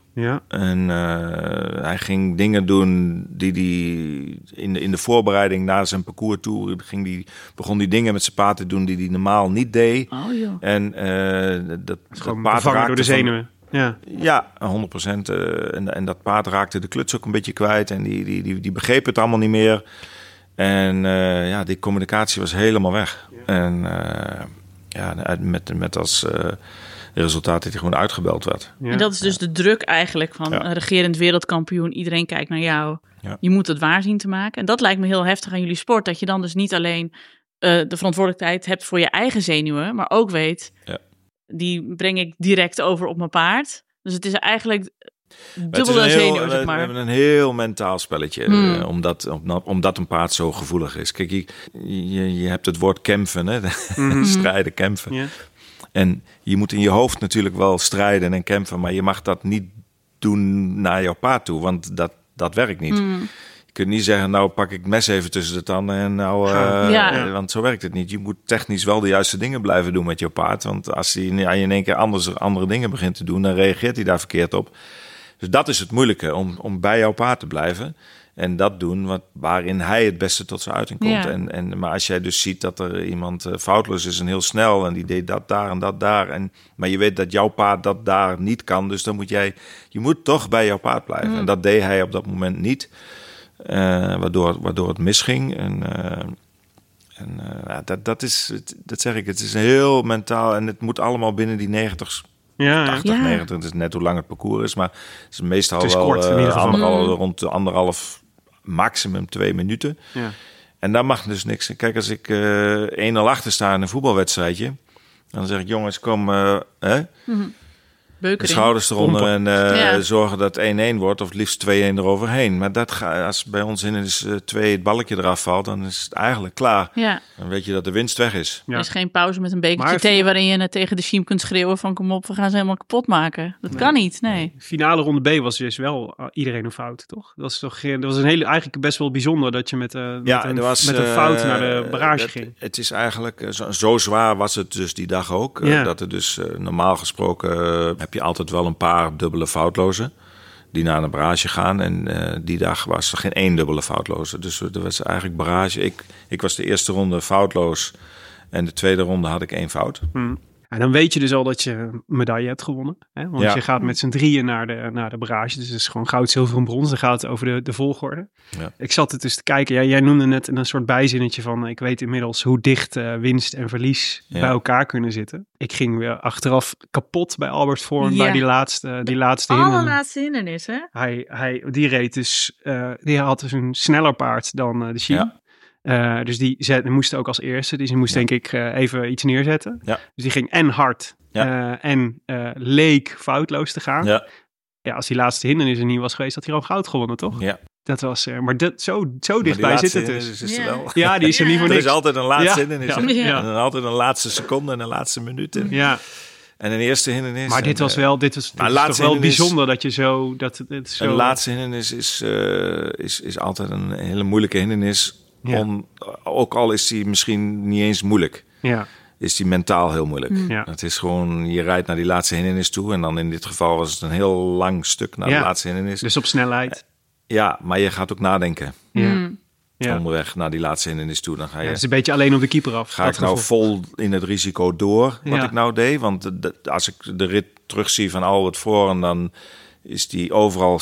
Speaker 3: Ja.
Speaker 8: En hij ging dingen doen die in de voorbereiding naar zijn parcours toe... begon die dingen met zijn paard te doen die hij normaal niet deed.
Speaker 4: Oh, joh.
Speaker 8: En dat
Speaker 3: paard raakte door de zenuwen.
Speaker 8: Ja, 100%. En dat paard raakte de kluts ook een beetje kwijt. En die begreep het allemaal niet meer. En die communicatie was helemaal weg. Ja. En met als resultaat dat hij gewoon uitgebeld werd.
Speaker 4: Ja. En dat is dus de druk eigenlijk van regerend wereldkampioen. Iedereen kijkt naar jou. Ja. Je moet het waar zien te maken. En dat lijkt me heel heftig aan jullie sport. Dat je dan dus niet alleen de verantwoordelijkheid hebt voor je eigen zenuwen. Maar ook weet, die breng ik direct over op mijn paard. Dus het is eigenlijk dubbele zenuwen, zeg maar.
Speaker 8: We hebben een heel mentaal spelletje. Omdat een paard zo gevoelig is. Kijk, je hebt het woord kämpfen, hè? Strijden, kämpfen. Ja. En je moet in je hoofd natuurlijk wel strijden en kämpfen, maar je mag dat niet doen naar jouw paard toe, want dat werkt niet. Je kunt niet zeggen, nou pak ik het mes even tussen de tanden en want zo werkt het niet. Je moet technisch wel de juiste dingen blijven doen met jouw paard, want als hij in één keer andere dingen begint te doen, dan reageert hij daar verkeerd op. Dus dat is het moeilijke, om bij jouw paard te blijven. En dat doen waarin hij het beste tot zijn uiting komt. Ja. Maar als jij dus ziet dat er iemand foutloos is en heel snel... en die deed dat daar en dat daar... maar je weet dat jouw paard dat daar niet kan... dus dan moet je moet toch bij jouw paard blijven. En dat deed hij op dat moment niet. Waardoor het misging. Dat zeg ik, het is heel mentaal... en het moet allemaal binnen die 90... 90. Het is net hoe lang het parcours is, maar het is meestal wel kort, rond de 1,5, maximum 2 minuten. Ja. En daar mag dus niks. Kijk, als ik 1-0 achter sta in een voetbalwedstrijdje, dan zeg ik, jongens, kom, de schouders eronder en zorgen dat het 1-1 wordt, of het liefst 2-1 eroverheen. Maar als bij ons in is 2 het balletje eraf valt, dan is het eigenlijk klaar. Ja. Dan weet je dat de winst weg is.
Speaker 4: Ja. Er is geen pauze met een bekertje thee waarin je tegen de Siem kunt schreeuwen van kom op, we gaan ze helemaal kapot maken. Dat kan niet, nee.
Speaker 3: Finale ronde B was dus wel iedereen een fout, toch? Dat was een hele, eigenlijk best wel bijzonder dat je met een fout naar de barrage ging.
Speaker 8: Het is eigenlijk, zo zwaar was het dus die dag ook. Dat er dus normaal gesproken... heb je altijd wel een paar dubbele foutlozen die naar een barrage gaan. En die dag was er geen 1 dubbele foutloze. Dus er was eigenlijk barrage. Ik was de eerste ronde foutloos en de tweede ronde had ik 1 fout.
Speaker 3: En dan weet je dus al dat je een medaille hebt gewonnen. Hè? Want je gaat met z'n drieën naar de barrage. Dus het is gewoon goud, zilver en brons. Dan gaat het over de volgorde. Ja. Ik zat het dus te kijken. Jij noemde net een soort bijzinnetje van... ik weet inmiddels hoe dicht winst en verlies bij elkaar kunnen zitten. Ik ging weer achteraf kapot bij Albert Voorn bij die laatste hindernis.
Speaker 4: Allerlaatste hindernis, hè?
Speaker 3: Die reed dus... die had dus een sneller paard dan de Siem. Ja. Dus die moest ook als eerste. Dus die moest denk ik even iets neerzetten. Ja. Dus die ging en hard en leek foutloos te gaan. Ja. Ja, als die laatste hindernis er niet was geweest, had hij al goud gewonnen, toch? Ja. Dat was, maar zo dichtbij zit het dus.
Speaker 8: Is wel.
Speaker 3: Ja, die is er niet voor niks.
Speaker 8: Er is altijd een laatste hindernis. Ja. En altijd een laatste seconde en een laatste minuut.
Speaker 3: Ja.
Speaker 8: En een eerste hindernis.
Speaker 3: Maar dit was toch wel bijzonder dat je zo...
Speaker 8: Een laatste hindernis is altijd een hele moeilijke hindernis. Ja. Ook al is die misschien niet eens moeilijk, is die mentaal heel moeilijk. Ja. Het is gewoon, je rijdt naar die laatste hindernis toe en dan in dit geval was het een heel lang stuk naar de laatste hindernis.
Speaker 3: Dus op snelheid.
Speaker 8: Ja, maar je gaat ook nadenken. Onderweg naar die laatste hindernis toe. Dan ga je,
Speaker 3: het is een beetje alleen op de keeper af.
Speaker 8: Ga ik nou vol in het risico door wat ik nou deed? Want als ik de rit terugzie van Albert Voorn, dan is die overal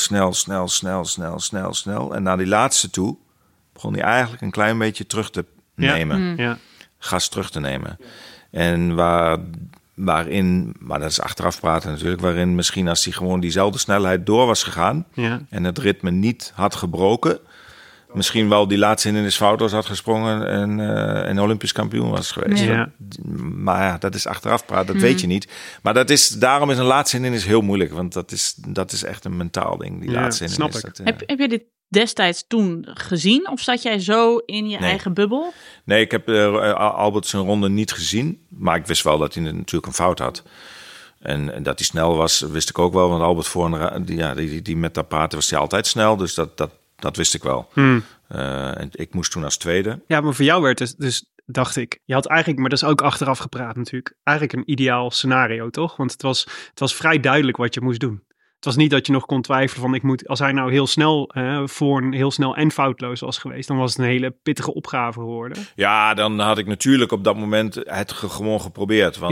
Speaker 8: snel. En naar die laatste toe begon hij eigenlijk een klein beetje terug te nemen. Ja. Gas terug te nemen. En waarin, maar dat is achteraf praten natuurlijk, waarin misschien als hij gewoon diezelfde snelheid door was gegaan en het ritme niet had gebroken, misschien wel die laatste hindernis foutloos had gesprongen en Olympisch kampioen was geweest. Ja. Maar dat is achteraf praten, dat weet je niet. Maar daarom is een laatste hindernis heel moeilijk, want dat is echt een mentaal ding. Die laatste hindernis.
Speaker 4: Snap ik. Heb je dit destijds toen gezien? Of zat jij zo in je eigen bubbel?
Speaker 8: Nee, ik heb Albert zijn ronde niet gezien. Maar ik wist wel dat hij natuurlijk een fout had. En dat hij snel was, wist ik ook wel. Want Albert Voorn, die met dat paard was hij altijd snel. Dus dat wist ik wel. En ik moest toen als tweede.
Speaker 3: Ja, maar voor jou werd het dus dacht ik, je had eigenlijk, maar dat is ook achteraf gepraat natuurlijk, eigenlijk een ideaal scenario, toch? Want het was vrij duidelijk wat je moest doen. Het was niet dat je nog kon twijfelen van als hij nou heel snel voor een heel snel en foutloos was geweest, dan was het een hele pittige opgave geworden.
Speaker 8: Ja, dan had ik natuurlijk op dat moment het gewoon geprobeerd. Want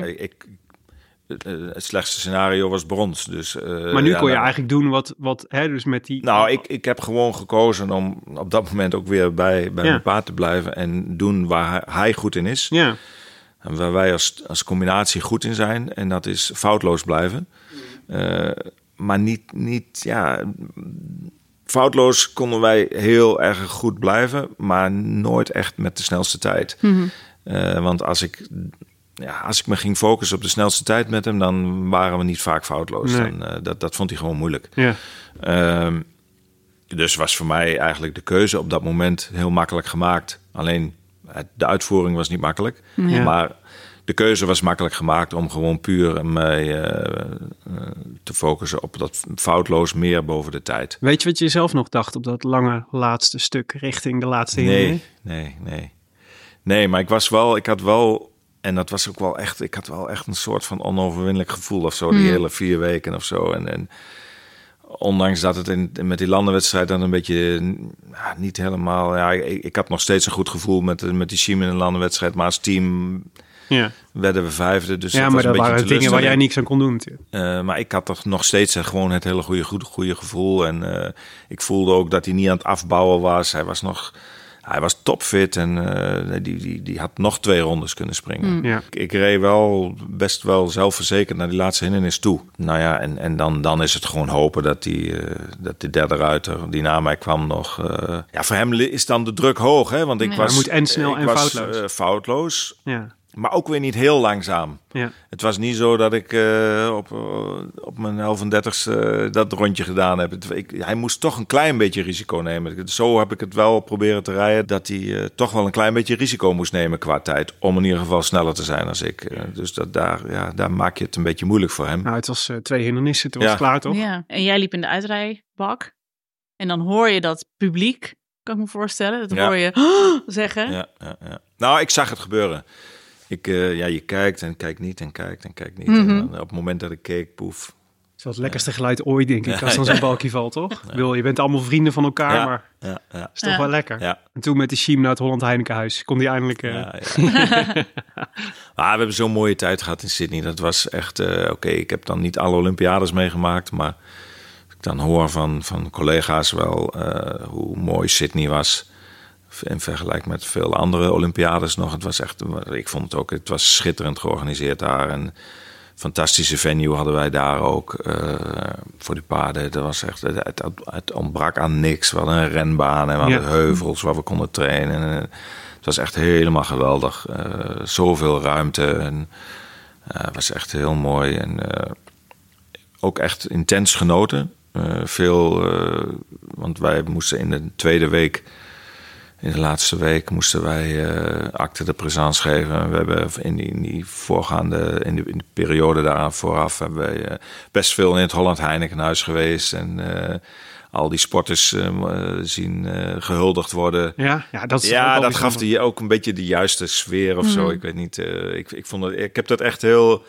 Speaker 8: het slechtste scenario was brons. Dus,
Speaker 3: maar nu kon je eigenlijk doen wat dus met die...
Speaker 8: Nou, ik heb gewoon gekozen om op dat moment ook weer bij mijn paard te blijven en doen waar hij goed in is.
Speaker 3: Ja.
Speaker 8: En waar wij als combinatie goed in zijn. En dat is foutloos blijven. Maar niet foutloos konden wij heel erg goed blijven, maar nooit echt met de snelste tijd. Mm-hmm. Want als ik me ging focussen op de snelste tijd met hem, dan waren we niet vaak foutloos. Nee. Dat vond hij gewoon moeilijk. Ja. Dus was voor mij eigenlijk de keuze op dat moment heel makkelijk gemaakt. Alleen de uitvoering was niet makkelijk. Ja. Maar de keuze was makkelijk gemaakt om gewoon puur mij te focussen op dat foutloos meer boven de tijd.
Speaker 3: Weet je wat je zelf nog dacht op dat lange laatste stuk richting de laatste hindernis?
Speaker 8: Nee, maar ik had wel, en dat was ook wel echt, ik had wel echt een soort van onoverwinnelijk gevoel of zo, die hele 4 weken of zo. En ondanks dat het met die landenwedstrijd dan een beetje niet helemaal, ik had nog steeds een goed gevoel met die Chiem in de landenwedstrijd, maar als team werden we 5e. Dus
Speaker 3: ja, maar dat waren dingen waar jij niks aan kon doen natuurlijk.
Speaker 8: Maar ik had toch nog steeds gewoon het hele goede gevoel. En ik voelde ook dat hij niet aan het afbouwen was. Hij was topfit en die had nog 2 rondes kunnen springen. Ja. Ik reed best wel zelfverzekerd naar die laatste hindernis toe. Nou ja, en dan is het gewoon hopen dat die derde ruiter die na mij kwam nog... voor hem is dan de druk hoog, hè? Want ik was...
Speaker 3: Hij moet en snel en foutloos.
Speaker 8: Foutloos.
Speaker 3: Ja.
Speaker 8: Maar ook weer niet heel langzaam. Ja. Het was niet zo dat ik op mijn 11:30 dat rondje gedaan heb. Hij moest toch een klein beetje risico nemen. Zo heb ik het wel proberen te rijden, dat hij toch wel een klein beetje risico moest nemen qua tijd. Om in ieder geval sneller te zijn als ik. Dus daar maak je het een beetje moeilijk voor hem.
Speaker 3: Nou, het was 2 hindernissen, toen was het klaar toch?
Speaker 4: Ja. En jij liep in de uitrijbak. En dan hoor je dat publiek, kan ik me voorstellen. Dat hoor je zeggen.
Speaker 8: Ja. Nou, ik zag het gebeuren. Je kijkt en kijkt niet en kijkt en kijkt niet.
Speaker 3: Mm-hmm.
Speaker 8: En op het moment dat ik keek, poef.
Speaker 3: Het is wel het lekkerste geluid ooit, denk ik, als dan zo'n balkje valt, toch? Ja. Je bent allemaal vrienden van elkaar, maar het is toch wel lekker. Ja. En toen met de Chiem naar het Holland Heinekenhuis kon die eindelijk...
Speaker 8: Maar we hebben zo'n mooie tijd gehad in Sydney. Dat was echt... ik heb dan niet alle Olympiades meegemaakt, maar ik dan hoor van collega's wel hoe mooi Sydney was. In vergelijking met veel andere Olympiades nog. Het was echt, ik vond het ook, het was schitterend georganiseerd daar. En fantastische venue hadden wij daar ook voor die paarden. Dat was echt, het ontbrak aan niks. We hadden een renbaan en we hadden heuvels waar we konden trainen. En het was echt helemaal geweldig. Zoveel ruimte. En het was echt heel mooi. En ook echt intens genoten. Want wij moesten in de tweede week... In de laatste week moesten wij acte de présence geven. We hebben in die voorgaande, in de periode daar vooraf, hebben wij best veel in het Holland Heinekenhuis geweest. En al die sporters zien gehuldigd worden. Dat gaf die ook een beetje de juiste sfeer of zo. Ik weet niet. Ik heb dat echt heel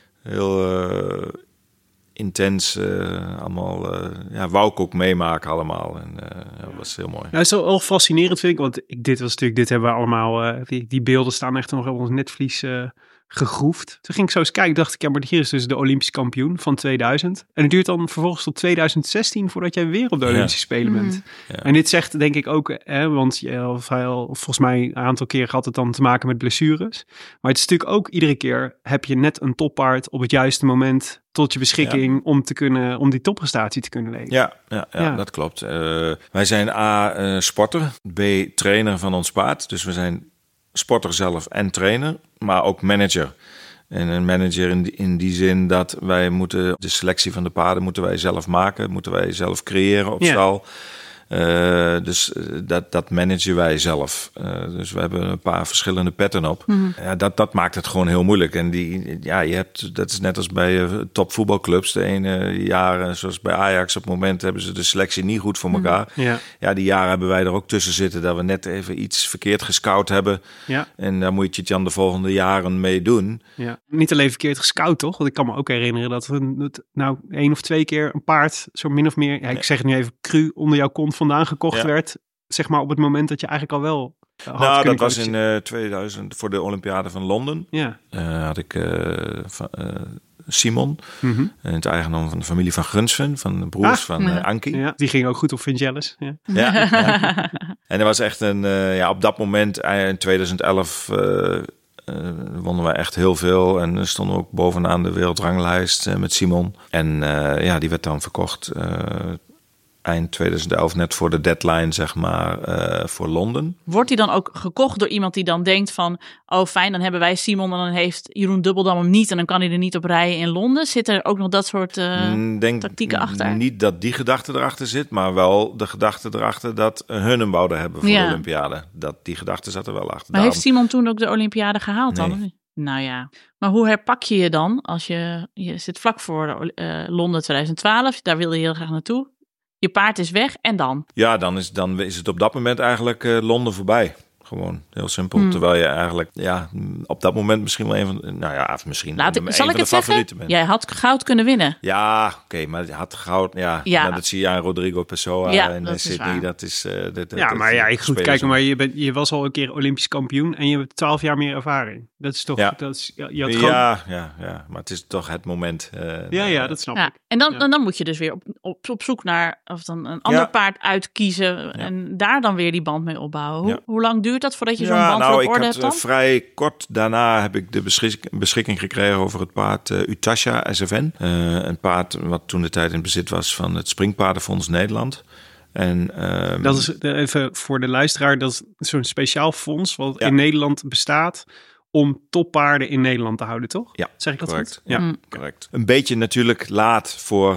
Speaker 8: intens allemaal, wou ik ook meemaken allemaal. En dat was heel mooi.
Speaker 3: Nou, het is wel fascinerend, vind ik, want dit hebben we allemaal, die beelden staan echt nog op ons netvlies gegroefd. Toen ging ik zo eens kijken, dacht ik, maar hier is dus de Olympisch kampioen van 2000. En het duurt dan vervolgens tot 2016 voordat jij weer op de Olympische Spelen bent. Ja. En dit zegt denk ik ook, want volgens mij een aantal keer had het dan te maken met blessures. Maar het is natuurlijk ook iedere keer heb je net een toppaard op het juiste moment tot je beschikking om die topprestatie te kunnen leveren.
Speaker 8: Ja, dat klopt. Wij zijn A, sporter, B, trainer van ons paard. Dus we zijn sporter zelf en trainer, maar ook manager. En een manager in die zin dat wij moeten de selectie van de paarden moeten wij zelf maken, moeten wij zelf creëren op stal. Dus dat managen wij zelf. Dus we hebben een paar verschillende petten op.
Speaker 4: Mm-hmm.
Speaker 8: Ja, dat maakt het gewoon heel moeilijk. En dat is net als bij topvoetbalclubs. De ene jaren, zoals bij Ajax, op het moment hebben ze de selectie niet goed voor elkaar. Ja, die jaren hebben wij er ook tussen zitten dat we net even iets verkeerd gescout hebben. Ja. En daar moet je het dan de volgende jaren mee doen.
Speaker 3: Ja. Niet alleen verkeerd gescout, toch? Want ik kan me ook herinneren dat we 1 of 2 keer een paard zo min of meer, ik zeg het nu even cru, onder jouw kont vandaan gekocht werd. Zeg maar op het moment dat je eigenlijk al wel had
Speaker 8: dat was in 2000 voor de Olympiade van Londen. Ja. Had ik Simon, in het eigendom van de familie van Grunsven, van de broers van Ankie.
Speaker 3: Ja, die ging ook goed op Vingelis.
Speaker 8: Ja. En er was echt op dat moment, in 2011... wonnen we echt heel veel en stonden ook bovenaan de wereldranglijst met Simon. En die werd dan verkocht eind 2011, net voor de deadline, zeg maar, voor Londen.
Speaker 4: Wordt die dan ook gekocht door iemand die dan denkt van, oh fijn, dan hebben wij Simon en dan heeft Jeroen Dubbeldam hem niet en dan kan hij er niet op rijden in Londen? Zit er ook nog dat soort tactieken achter?
Speaker 8: Niet dat die gedachte erachter zit, maar wel de gedachte erachter dat hun hem wouden hebben voor de Olympiade. Die gedachte zat er wel achter.
Speaker 4: Maar heeft Simon toen ook de Olympiade gehaald dan? Nou ja, maar hoe herpak je dan als je zit vlak voor Londen 2012, daar wil je heel graag naartoe. Je paard is weg en dan? Ja, dan
Speaker 8: is het op dat moment eigenlijk Londen voorbij. Gewoon heel simpel. Terwijl je eigenlijk op dat moment misschien wel een van de favorieten bent.
Speaker 4: Jij had goud kunnen winnen.
Speaker 8: Ja, oké, maar je had goud. Dat zie je aan Rodrigo Pessoa en Sydney. Dat is.
Speaker 3: Goed kijken, maar je was al een keer Olympisch kampioen en je hebt 12 jaar meer ervaring. Dat is toch.
Speaker 8: Ja, maar het is toch het moment.
Speaker 3: Dat snap ik.
Speaker 4: En dan moet je dus weer op zoek naar of dan een ander paard uitkiezen en daar dan weer die band mee opbouwen. Hoe lang duurt dat voordat je zo'n band op orde hebt dan?
Speaker 8: Vrij kort daarna heb ik de beschikking gekregen over het paard Utasha SFN. Een paard wat toen de tijd in bezit was van het Springpaardenfonds Nederland. En,
Speaker 3: dat is even voor de luisteraar, dat is zo'n speciaal fonds wat in Nederland bestaat om toppaarden in Nederland te houden, toch?
Speaker 8: Ja,
Speaker 3: zeg ik dat
Speaker 8: correct.
Speaker 3: goed? Ja,
Speaker 8: correct. Een beetje natuurlijk laat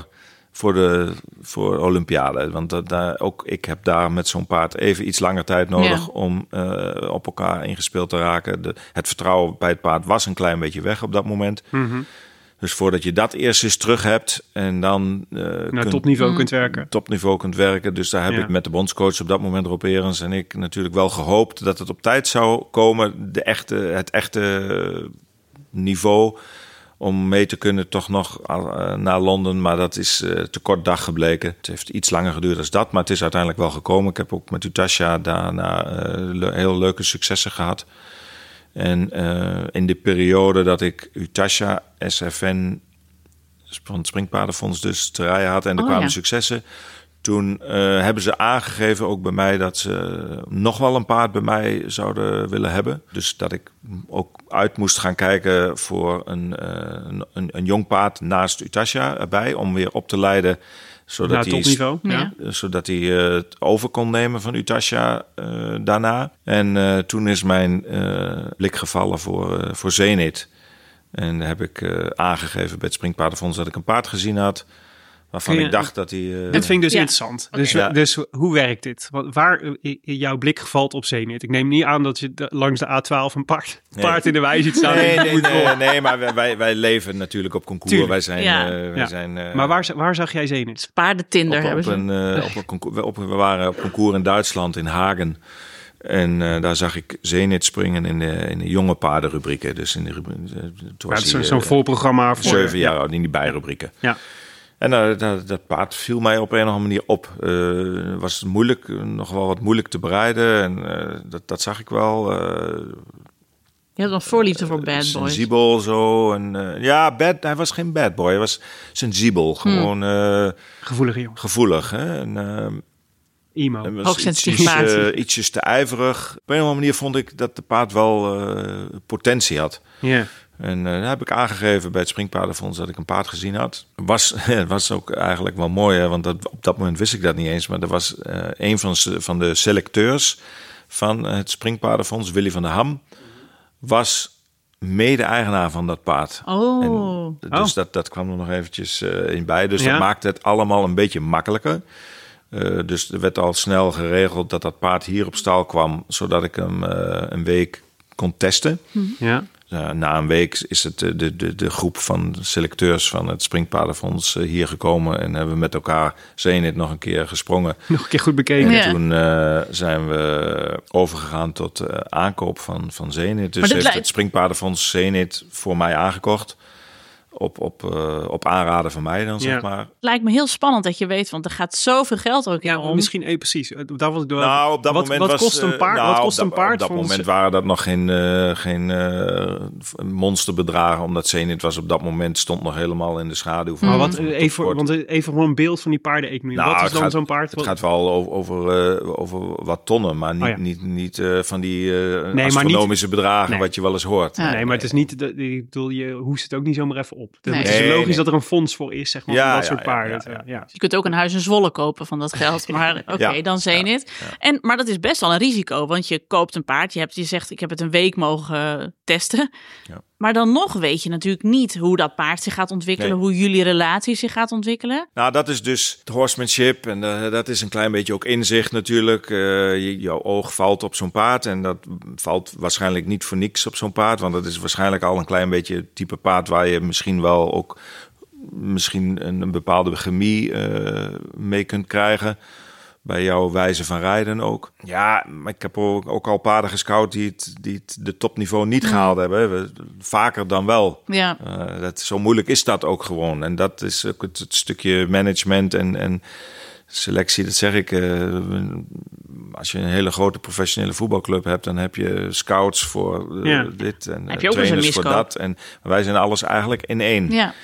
Speaker 8: voor Olympiade. Want ik heb daar met zo'n paard even iets langer tijd nodig om op elkaar ingespeeld te raken. Het vertrouwen bij het paard was een klein beetje weg op dat moment. Mm-hmm. Dus voordat je dat eerst eens terug hebt en dan
Speaker 3: topniveau kunt werken.
Speaker 8: Topniveau kunt werken. Dus daar heb ik met de bondscoach op dat moment, Rob Erens en ik, natuurlijk wel gehoopt dat het op tijd zou komen. Het echte niveau om mee te kunnen toch nog naar Londen. Maar dat is te kort dag gebleken. Het heeft iets langer geduurd dan dat, maar het is uiteindelijk wel gekomen. Ik heb ook met Utasha daarna heel leuke successen gehad. En in de periode dat ik Utasha SFN van het Springpaardenfonds dus te rijden had en er kwamen successen, toen hebben ze aangegeven ook bij mij dat ze nog wel een paard bij mij zouden willen hebben. Dus dat ik ook uit moest gaan kijken voor een jong paard naast Utasha erbij, om weer op te leiden. Zodat zodat hij het over kon nemen van Utasha daarna. En toen is mijn blik gevallen voor Zenit. En heb ik aangegeven bij het Springpaardenfonds dat ik een paard gezien had waarvan ik dacht dat hij...
Speaker 3: Dit vind ik dus interessant. Okay. Dus hoe werkt dit? Waar jouw blik valt op Zenit? Ik neem niet aan dat je langs de A12 een paard in de wei ziet staan.
Speaker 8: Nee, maar wij leven natuurlijk op concours. Tuurlijk. Wij zijn
Speaker 3: maar waar zag jij Zenit?
Speaker 4: Paardentinder hebben
Speaker 8: ze. We waren op concours in Duitsland, in Hagen. En daar zag ik Zenit springen in de jonge paardenrubrieken. Dus in
Speaker 3: zo'n voorprogramma voor
Speaker 8: 7 jaar oud in die bijrubrieken. Ja. En dat paard viel mij op een of andere manier op. Was nog wel wat moeilijk te bereiden. En dat zag ik wel.
Speaker 4: Je had nog voorliefde voor bad boys.
Speaker 8: Sensibel zo. En, hij was geen bad boy. Hij was sensibel. Gewoon
Speaker 3: gevoelig jongen.
Speaker 8: Gevoelig. Hè? En,
Speaker 3: emo.
Speaker 8: Ietsjes te ijverig. Op een of andere manier vond ik dat de paard wel potentie had. Ja. Yeah. En daar heb ik aangegeven bij het Springpaardenfonds dat ik een paard gezien had. Was ook eigenlijk wel mooi, hè, want op dat moment wist ik dat niet eens. Maar er was een van de selecteurs van het Springpaardenfonds, Willy van der Ham, was mede-eigenaar van dat paard. Dus dat kwam er nog eventjes in bij. Dus dat maakte het allemaal een beetje makkelijker. Dus er werd al snel geregeld dat paard hier op stal kwam, zodat ik hem een week kon testen.
Speaker 3: Ja.
Speaker 8: Na een week is het de groep van selecteurs van het Springpaardenfonds hier gekomen en hebben we met elkaar Zenit nog een keer gesprongen.
Speaker 3: Nog een keer goed bekeken.
Speaker 8: En toen zijn we overgegaan tot aankoop van Zenit. Dus heeft het Springpaardenfonds Zenit voor mij aangekocht. Op aanraden van mij dan, zeg maar.
Speaker 4: Het lijkt me heel spannend dat je weet, want er gaat zoveel geld ook in om.
Speaker 3: Misschien precies. Daar was ik door.
Speaker 8: Nou, op dat moment
Speaker 3: wat kost een paard? Wat kost een paard?
Speaker 8: Op dat moment waren dat nog geen monsterbedragen, omdat Zenit was op dat moment stond nog helemaal in de schaduw.
Speaker 3: Maar wat even voor een beeld van die paardeneconomie.
Speaker 8: Nou,
Speaker 3: wat is dan zo'n paard?
Speaker 8: Het gaat wel over wat tonnen, maar niet van die astronomische bedragen wat je wel eens hoort.
Speaker 3: Nee, maar het is niet. Ik bedoel, je hoest het ook niet zomaar even op. Het is logisch dat er een fonds voor is, zeg maar, dat soort paarden. Ja.
Speaker 4: Je kunt ook een huis in Zwolle kopen van dat geld, maar dan Zenit. Ja. Maar dat is best wel een risico, want je koopt een paard, je zegt ik heb het een week mogen testen. Ja. Maar dan nog weet je natuurlijk niet hoe dat paard zich gaat ontwikkelen, hoe jullie relatie zich gaat ontwikkelen.
Speaker 8: Nou, dat is dus het horsemanship en dat is een klein beetje ook inzicht natuurlijk. Jouw oog valt op zo'n paard en dat valt waarschijnlijk niet voor niks op zo'n paard, want dat is waarschijnlijk al een klein beetje het type paard waar je misschien wel ook een bepaalde chemie mee kunt krijgen. Bij jouw wijze van rijden ook. Ja, maar ik heb ook al paarden gescout die het de topniveau niet gehaald hebben. Vaker dan wel.
Speaker 4: Ja.
Speaker 8: Zo moeilijk is dat ook gewoon. En dat is ook het stukje management en selectie. Dat zeg ik. Als je een hele grote professionele voetbalclub hebt, dan heb je scouts voor dit en
Speaker 4: heb je ook
Speaker 8: trainers voor dat. En wij zijn alles eigenlijk in één.
Speaker 4: Ja.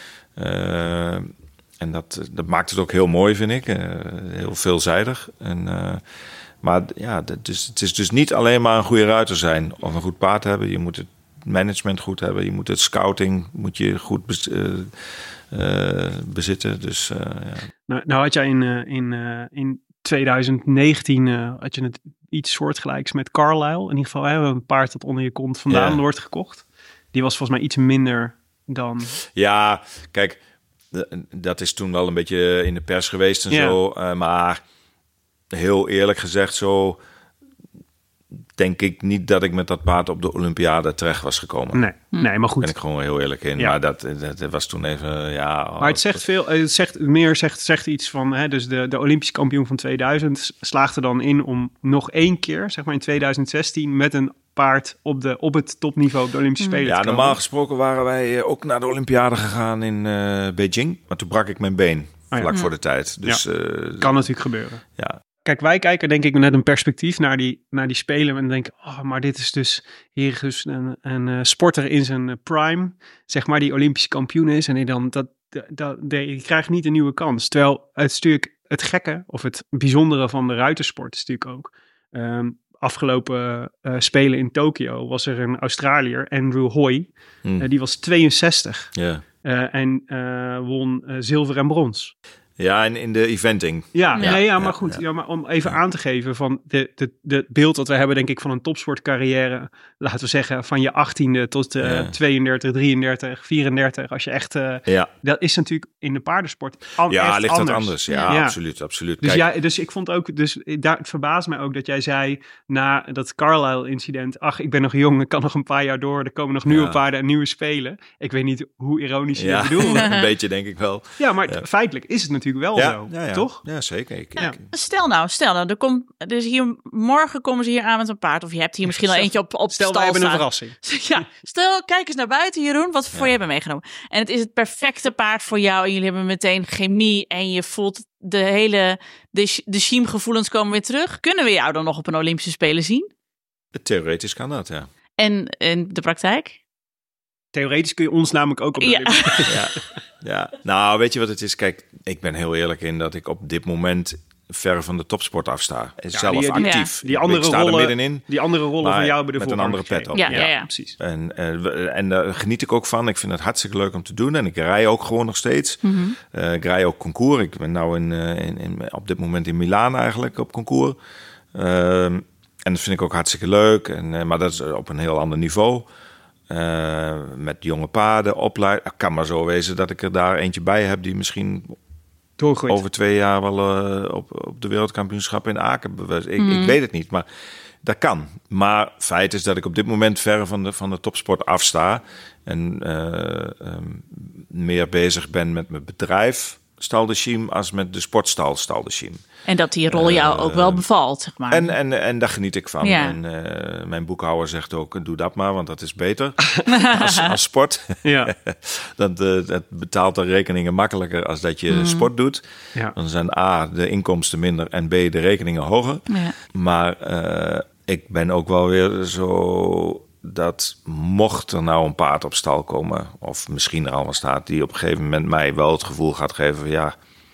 Speaker 8: En dat maakt het ook heel mooi, vind ik. Heel veelzijdig. Maar ja, het is dus niet alleen maar een goede ruiter zijn of een goed paard hebben. Je moet het management goed hebben. Je moet het scouting goed bezitten. Dus,
Speaker 3: nou had jij in 2019 had je iets soortgelijks met Carlisle. In ieder geval een paard dat onder je kont vandaan wordt gekocht. Die was volgens mij iets minder dan...
Speaker 8: Ja, kijk... Dat is toen wel een beetje in de pers geweest en zo. Maar heel eerlijk gezegd zo... denk ik niet dat ik met dat paard op de Olympiade terecht was gekomen.
Speaker 3: Nee, maar goed.
Speaker 8: Ben ik gewoon heel eerlijk in. Ja. Maar dat was toen even...
Speaker 3: Maar het zegt veel... Het zegt iets van... Dus de Olympische kampioen van 2000 slaagde dan in om nog 1 keer... zeg maar in 2016 met een paard op het topniveau op de Olympische Spelen te komen.
Speaker 8: Normaal gesproken waren wij ook naar de Olympiade gegaan in Beijing. Maar toen brak ik mijn been vlak voor de tijd. Dus,
Speaker 3: kan natuurlijk gebeuren.
Speaker 8: Ja.
Speaker 3: Kijk, wij kijken denk ik met een perspectief naar die Spelen en denken, maar dit is dus hier dus een sporter in zijn prime, zeg maar, die Olympische kampioen is en die krijgt niet een nieuwe kans. Terwijl het is natuurlijk het gekke of het bijzondere van de ruitersport is natuurlijk ook. Afgelopen Spelen in Tokio was er een Australiër, Andrew Hoy, die was 62 en won zilver en brons.
Speaker 8: Ja, en in de eventing.
Speaker 3: Maar goed. Ja, maar om even aan te geven van de beeld dat we hebben, denk ik, van een topsportcarrière. Laten we zeggen van je 18e tot 32, 33, 34. Als je echt... Dat is natuurlijk in de paardensport ligt
Speaker 8: anders.
Speaker 3: Dat
Speaker 8: anders. Ja, absoluut.
Speaker 3: Dus, dus ik vond ook... Dus daar, het verbaast mij ook dat jij zei na dat Carlisle-incident... ik ben nog jong, ik kan nog een paar jaar door. Er komen nog nieuwe paarden en nieuwe Spelen. Ik weet niet hoe ironisch je het bedoelt.
Speaker 8: Een beetje denk ik wel.
Speaker 3: Ja, maar feitelijk is het natuurlijk wel zo, toch?
Speaker 8: Ja, zeker.
Speaker 4: Stel nou, morgen komen ze hier aan met een paard, of je hebt hier misschien al eentje op
Speaker 3: stel,
Speaker 4: stal
Speaker 3: wij hebben
Speaker 4: staan.
Speaker 3: een verrassing.
Speaker 4: Ja, stel, kijk eens naar buiten, Jeroen, wat voor je hebben meegenomen. En het is het perfecte paard voor jou en jullie hebben meteen chemie en je voelt de Schiem-gevoelens komen weer terug. Kunnen we jou dan nog op een Olympische Spelen zien?
Speaker 8: Theoretisch kan dat, ja.
Speaker 4: En in de praktijk?
Speaker 3: Theoretisch kun je ons namelijk ook op de
Speaker 8: Ja, nou, weet je wat het is? Kijk, ik ben heel eerlijk in dat ik op dit moment ver van de topsport afsta. Zelf actief.
Speaker 3: Die andere
Speaker 8: ik sta
Speaker 3: rollen,
Speaker 8: er middenin.
Speaker 3: Die andere rollen van jou bij de
Speaker 8: met een andere pet op.
Speaker 4: Ja,
Speaker 3: precies.
Speaker 8: En daar geniet ik ook van. Ik vind het hartstikke leuk om te doen. En ik rij ook gewoon nog steeds. Mm-hmm. Ik rij ook concours. Ik ben nou op dit moment in Milaan eigenlijk op concours. En dat vind ik ook hartstikke leuk. Maar dat is op een heel ander niveau. Met jonge paarden, opleiden. Het kan maar zo wezen dat ik er daar eentje bij heb die misschien
Speaker 3: doorgroeit.
Speaker 8: over 2 jaar wel op de wereldkampioenschap in Aken bewijst. Ik weet het niet, maar dat kan. Maar feit is dat ik op dit moment ver van de topsport afsta. En meer bezig ben met mijn bedrijf Stal de Schiem als met de sportstal Stal de Schiem.
Speaker 4: En dat die rol jou ook wel bevalt, zeg maar.
Speaker 8: En daar geniet ik van.
Speaker 4: Ja.
Speaker 8: En mijn boekhouder zegt ook, doe dat maar, want dat is beter als sport.
Speaker 3: Ja.
Speaker 8: Dat betaalt de rekeningen makkelijker als dat je sport doet.
Speaker 3: Ja.
Speaker 8: Dan zijn A, de inkomsten minder en B, de rekeningen hoger.
Speaker 4: Ja.
Speaker 8: Maar ik ben ook wel weer zo dat mocht er nou een paard op stal komen, of misschien er al wel staat, die op een gegeven moment mij wel het gevoel gaat geven van ja,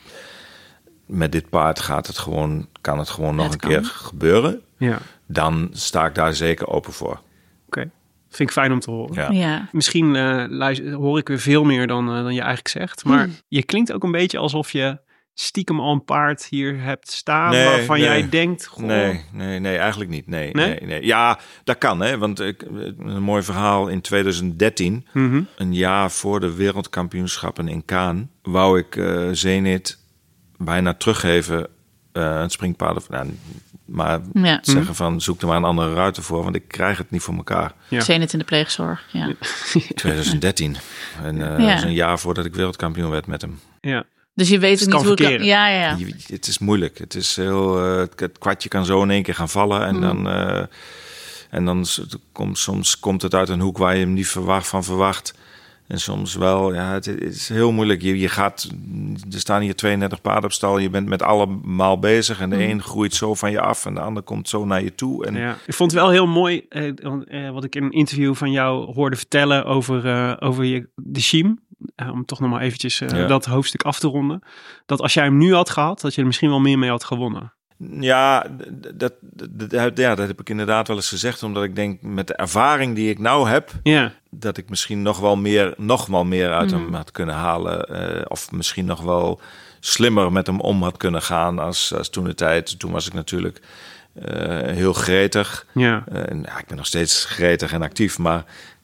Speaker 8: met dit paard kan het gewoon nog een keer gebeuren. Ja. Dan sta ik daar zeker open voor.
Speaker 3: Oké. Vind ik fijn om te horen.
Speaker 8: Ja.
Speaker 4: Ja.
Speaker 3: Misschien hoor ik weer veel meer dan je eigenlijk zegt. Maar je klinkt ook een beetje alsof je stiekem al een paard hier hebt staan waarvan jij denkt... Goh.
Speaker 8: Nee, eigenlijk niet. Nee. Ja, dat kan, hè. Want een mooi verhaal in 2013, een jaar voor de wereldkampioenschappen in Cannes, wou ik Zenit bijna teruggeven, een springpaard. Maar zeggen van, zoek er maar een andere ruiter voor, want ik krijg het niet voor elkaar.
Speaker 4: Ja. Zenit in de pleegzorg, ja.
Speaker 8: 2013. En dat is een jaar voordat ik wereldkampioen werd met hem.
Speaker 3: Ja.
Speaker 4: Dus je weet het niet hoe het kan. Ja.
Speaker 8: Het is moeilijk. Het is heel. Het kwartje kan zo in één keer gaan vallen. En dan komt het uit een hoek waar je hem niet verwacht. En soms wel. Ja, het is heel moeilijk. Er staan hier 32 paarden op stal. Je bent met allemaal bezig. En de een groeit zo van je af. En de ander komt zo naar je toe. En
Speaker 3: ja. Ik vond het wel heel mooi. Wat ik in een interview van jou hoorde vertellen over de Schiem. Om toch nog maar eventjes dat hoofdstuk af te ronden. Dat als jij hem nu had gehad, dat je er misschien wel meer mee had gewonnen.
Speaker 8: Ja, dat heb ik inderdaad wel eens gezegd. Omdat ik denk, met de ervaring die ik nou heb, dat ik misschien nog wel meer uit hem had kunnen halen. Of misschien nog wel slimmer met hem om had kunnen gaan als toen de tijd. Toen was ik natuurlijk heel gretig. Ja. Ik ben nog steeds gretig en actief, maar...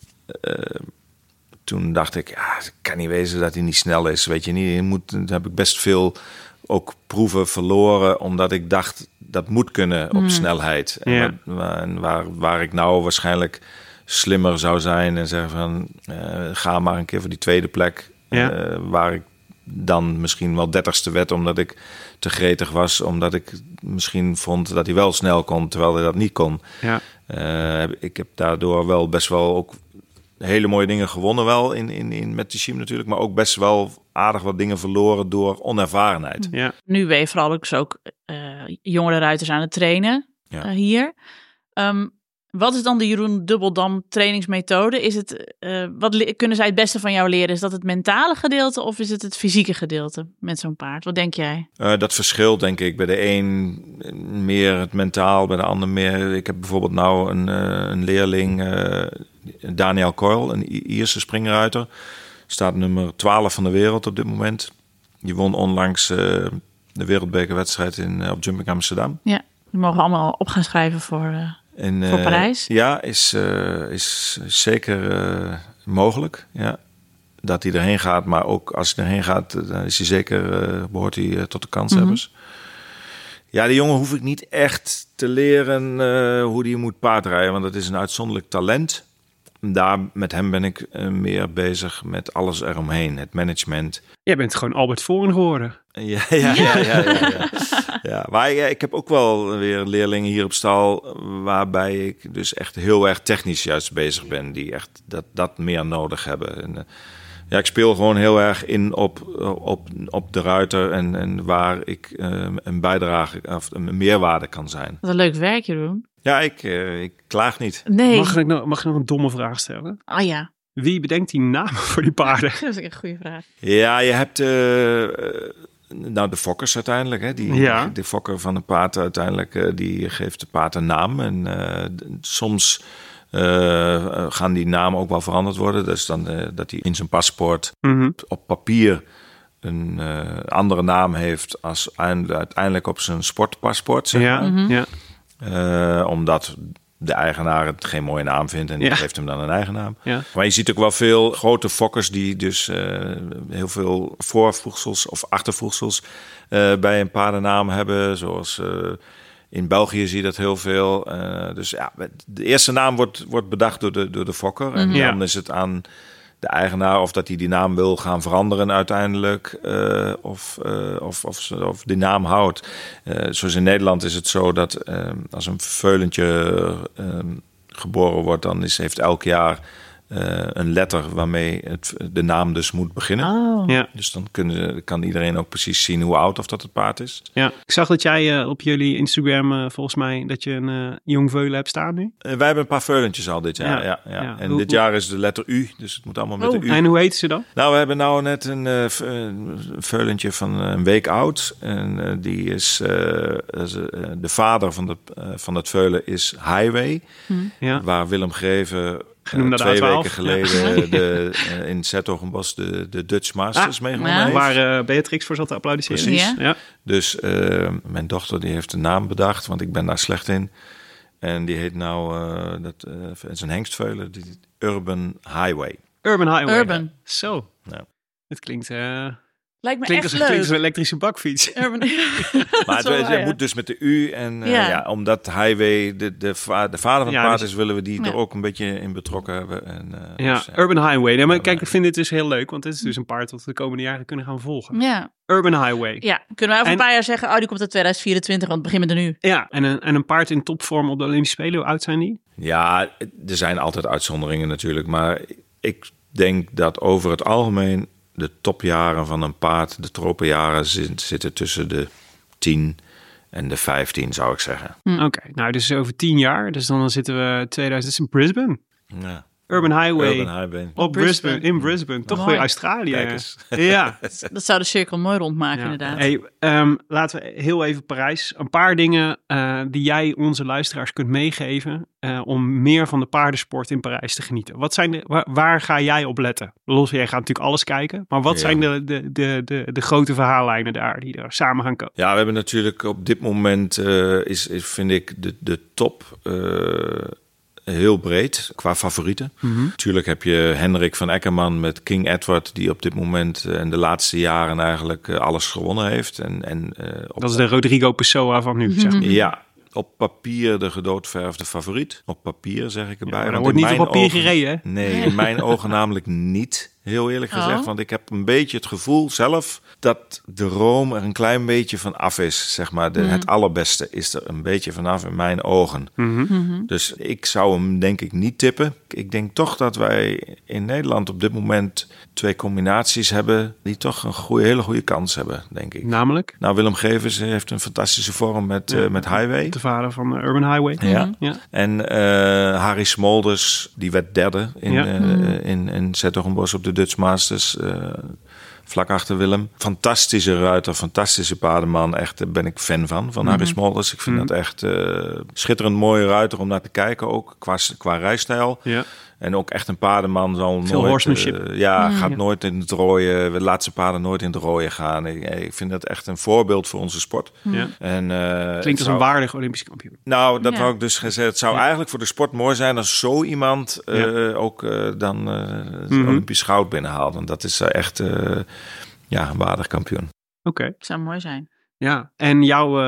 Speaker 8: Toen dacht ik, het kan niet wezen dat hij niet snel is. Weet je niet, dan heb ik best veel ook proeven verloren, omdat ik dacht, dat moet kunnen op snelheid. En waar ik nou waarschijnlijk slimmer zou zijn en zeggen van, ga maar een keer voor die tweede plek. Waar ik dan misschien wel 30ste werd, omdat ik te gretig was. Omdat ik misschien vond dat hij wel snel kon, terwijl hij dat niet kon. Ja. Ik heb daardoor wel best wel ook hele mooie dingen gewonnen wel met de Schiem natuurlijk. Maar ook best wel aardig wat dingen verloren door onervarenheid. Ja.
Speaker 4: Nu ben je vooral ook jongere ruiters aan het trainen hier. Wat is dan de Jeroen Dubbeldam trainingsmethode? Is het, wat kunnen zij het beste van jou leren? Is dat het mentale gedeelte of is het fysieke gedeelte met zo'n paard? Wat denk jij?
Speaker 8: Dat verschilt denk ik. Bij de een meer het mentaal, bij de ander meer. Ik heb bijvoorbeeld nou een leerling, Daniel Coyle, een Ierse springruiter. Staat nummer 12 van de wereld op dit moment. Die won onlangs de wereldbekerwedstrijd op Jumping Amsterdam. Ja,
Speaker 4: die mogen allemaal op gaan schrijven voor Parijs?
Speaker 8: Ja, is zeker mogelijk. Ja. Dat hij erheen gaat, maar ook als hij erheen gaat, dan is hij zeker, behoort hij tot de kanshebbers. Ja, die jongen hoef ik niet echt te leren hoe hij moet paardrijden, want dat is een uitzonderlijk talent. Met hem ben ik meer bezig met alles eromheen, het management.
Speaker 3: Jij bent gewoon Albert Voorn geworden.
Speaker 8: Ja, maar ik heb ook wel weer leerlingen hier op stal, waarbij ik dus echt heel erg technisch juist bezig ben, die echt dat meer nodig hebben. En, ik speel gewoon heel erg in op de ruiter en waar ik een bijdrage of een meerwaarde kan zijn.
Speaker 4: Wat een leuk werk, Jeroen.
Speaker 8: Ja, ik klaag niet.
Speaker 4: Nee.
Speaker 3: Mag ik nog een domme vraag stellen?
Speaker 4: Ah ja.
Speaker 3: Wie bedenkt die namen voor die paarden?
Speaker 4: Dat is een goede vraag.
Speaker 8: Ja, je hebt de fokkers uiteindelijk. Hè? De fokker van een paard uiteindelijk, die geeft de paard een naam. En soms gaan die namen ook wel veranderd worden. Dus dan dat hij in zijn paspoort op papier een andere naam heeft als uiteindelijk op zijn sportpaspoort. Zeg maar. Omdat de eigenaar het geen mooie naam vindt en die geeft hem dan een eigen naam.
Speaker 3: Ja.
Speaker 8: Maar je ziet ook wel veel grote fokkers die dus heel veel voorvoegsels of achtervoegsels bij een paardennaam hebben. Zoals in België zie je dat heel veel. Dus ja, de eerste naam wordt bedacht door de fokker. En dan is het aan de eigenaar of dat hij die naam wil gaan veranderen uiteindelijk. Of die naam houdt. Zoals in Nederland is het zo dat als een veulentje geboren wordt, dan heeft elk jaar een letter waarmee de naam dus moet beginnen.
Speaker 4: Oh.
Speaker 3: Ja.
Speaker 8: Dus dan kan iedereen ook precies zien hoe oud of dat het paard is.
Speaker 3: Ja. Ik zag dat jij op jullie Instagram volgens mij dat je een jong veulen hebt staan nu.
Speaker 8: Wij hebben een paar veulentjes al dit jaar. Ja. En dit jaar is de letter U, dus het moet allemaal met de U.
Speaker 3: En hoe heet ze dan?
Speaker 8: Nou, we hebben nou net een veulentje van een week oud. En die is de vader van het veulen is Highway. Waar Willem Greven 2 weken geleden in 's-Hertogenbosch de Dutch Masters meegenomen heeft.
Speaker 3: Waar Beatrix voor zat te applaudisseren.
Speaker 8: Precies.
Speaker 3: Ja.
Speaker 8: Dus mijn dochter die heeft een naam bedacht, want ik ben daar slecht in. En die heet nou, het is een hengstveulen, Urban Highway.
Speaker 3: Urban Highway.
Speaker 4: Urban.
Speaker 3: Zo.
Speaker 8: Ja.
Speaker 3: Het klinkt...
Speaker 4: Lijkt me
Speaker 3: Klinkt
Speaker 4: echt
Speaker 3: als
Speaker 4: leuk.
Speaker 3: een elektrische bakfiets.
Speaker 4: Urban.
Speaker 8: Maar het moet dus met de U. En omdat Highway de vader van het paard is, willen we die er ook een beetje in betrokken hebben. En,
Speaker 3: Urban Highway. Nee, maar kijk, ik vind dit dus heel leuk. Want dit is dus een paard dat we de komende jaren kunnen gaan volgen.
Speaker 4: Ja.
Speaker 3: Urban Highway.
Speaker 4: Ja, kunnen we over een paar jaar zeggen, die komt uit 2024, want het begint met de nu.
Speaker 3: Ja, en een paard in topvorm op de Olympische Spelen. Hoe oud zijn die?
Speaker 8: Ja, er zijn altijd uitzonderingen natuurlijk. Maar ik denk dat over het algemeen de topjaren van een paard, de tropenjaren, zitten tussen de 10 en de 15, zou ik zeggen.
Speaker 3: Oké, nou dus over 10 jaar. Dus dan zitten we 2000 in Brisbane.
Speaker 8: Ja.
Speaker 3: Urban Highway.
Speaker 8: Urban Highway.
Speaker 3: Op Brisbane. In Brisbane. Toch weer Australië.
Speaker 8: Kijk eens.
Speaker 3: Ja.
Speaker 4: Dat zou de cirkel mooi rondmaken, inderdaad.
Speaker 3: Hey, laten we heel even Parijs. Een paar dingen die jij onze luisteraars kunt meegeven om meer van de paardensport in Parijs te genieten. Wat zijn waar ga jij op letten? Jij gaat natuurlijk alles kijken. Maar wat zijn de grote verhaallijnen daar die er samen gaan komen?
Speaker 8: Ja, we hebben natuurlijk op dit moment vind ik de top heel breed qua favorieten. Natuurlijk heb je Hendrik van Eckermann met King Edward, die op dit moment en de laatste jaren eigenlijk alles gewonnen heeft.
Speaker 3: Dat is de Rodrigo Pessoa van nu, zeg maar.
Speaker 8: Ja, op papier de gedoodverfde favoriet. Op papier zeg ik erbij.
Speaker 3: Maar er wordt niet op papier gereden, hè?
Speaker 8: Nee, in mijn ogen namelijk niet. Heel eerlijk gezegd, want ik heb een beetje het gevoel zelf dat de room er een klein beetje van af is. Zeg maar, het allerbeste is er een beetje vanaf in mijn ogen. Dus ik zou hem denk ik niet tippen. Ik denk toch dat wij in Nederland op dit moment 2 combinaties hebben die toch een hele goede kans hebben, denk ik.
Speaker 3: Namelijk?
Speaker 8: Nou, Willem Grevers heeft een fantastische vorm met Highway.
Speaker 3: De vader van Urban Highway.
Speaker 8: Ja. En Harry Smolders, die werd derde in 's-Hertogenbosch op de Dutch Masters, vlak achter Willem. Fantastische ruiter, fantastische paardenman. Echt, daar ben ik fan van Harry Smolders. Ik vind dat echt schitterend mooie ruiter om naar te kijken, ook qua rijstijl. Ja. En ook echt een paardenman zal
Speaker 3: veel horsemanship.
Speaker 8: Gaat nooit in het rooien. Laat zijn paarden nooit in het rooien gaan. Ik vind dat echt een voorbeeld voor onze sport.
Speaker 3: Ja.
Speaker 8: En,
Speaker 3: klinkt als een waardig Olympisch kampioen.
Speaker 8: Nou, dat wou ik dus gezegd. Het zou eigenlijk voor de sport mooi zijn als zo iemand ook dan Olympisch goud binnenhaalt. En dat is echt een waardig kampioen.
Speaker 3: Oké.
Speaker 4: Zou mooi zijn.
Speaker 3: Ja, en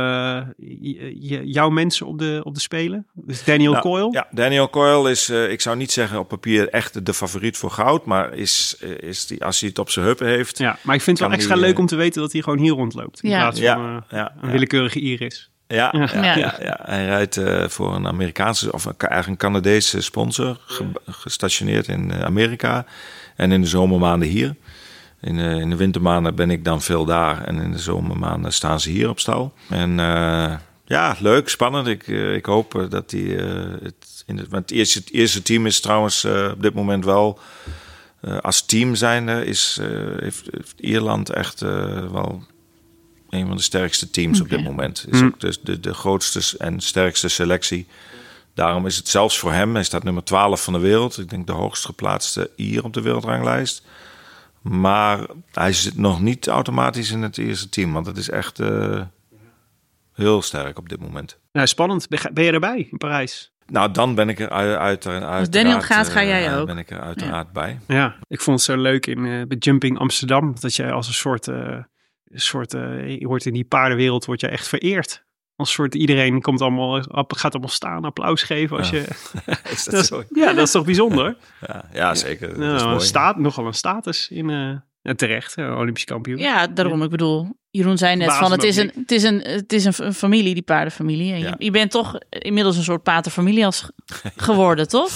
Speaker 3: jouw mensen op de Spelen? Dus Daniel Coyle?
Speaker 8: Ja, Daniel Coyle is, ik zou niet zeggen op papier echt de favoriet voor goud. Maar is die, als hij het op zijn heupen heeft...
Speaker 3: Ja, maar ik vind het wel extra leuk om te weten dat hij gewoon hier rondloopt. In plaats van een willekeurige Iris.
Speaker 8: Ja. Hij rijdt voor een Amerikaanse of eigenlijk een Canadese sponsor. Gestationeerd in Amerika. En in de zomermaanden hier. In de wintermaanden ben ik dan veel daar. En in de zomermaanden staan ze hier op stal. En leuk, spannend. Ik hoop dat hij... Want het eerste team is trouwens op dit moment wel... als team zijnde heeft Ierland echt wel... een van de sterkste teams op dit moment. Is ook de grootste en sterkste selectie. Daarom is het zelfs voor hem... Hij staat nummer 12 van de wereld. Ik denk de hoogst geplaatste Ier op de wereldranglijst. Maar hij zit nog niet automatisch in het eerste team. Want het is echt heel sterk op dit moment.
Speaker 3: Nou, spannend. Ben je erbij in Parijs?
Speaker 8: Nou, dan ben ik er uiteraard.
Speaker 4: Als Daniel gaat, ga jij ook.
Speaker 8: Ben ik er uiteraard bij.
Speaker 3: Ja, ik vond het zo leuk bij Jumping Amsterdam. Dat jij als een soort je wordt in die paardenwereld word je echt vereerd. Als soort iedereen gaat allemaal staan, applaus geven. Als je,
Speaker 8: is dat zo?
Speaker 3: Ja, dat is toch bijzonder?
Speaker 8: Ja, zeker.
Speaker 3: Nou, nogal een status in terecht, Olympisch kampioen.
Speaker 4: Ja, daarom. Ik bedoel, Jeroen zei net van het is een familie, die paardenfamilie. En je bent toch inmiddels een soort paterfamilie geworden, toch?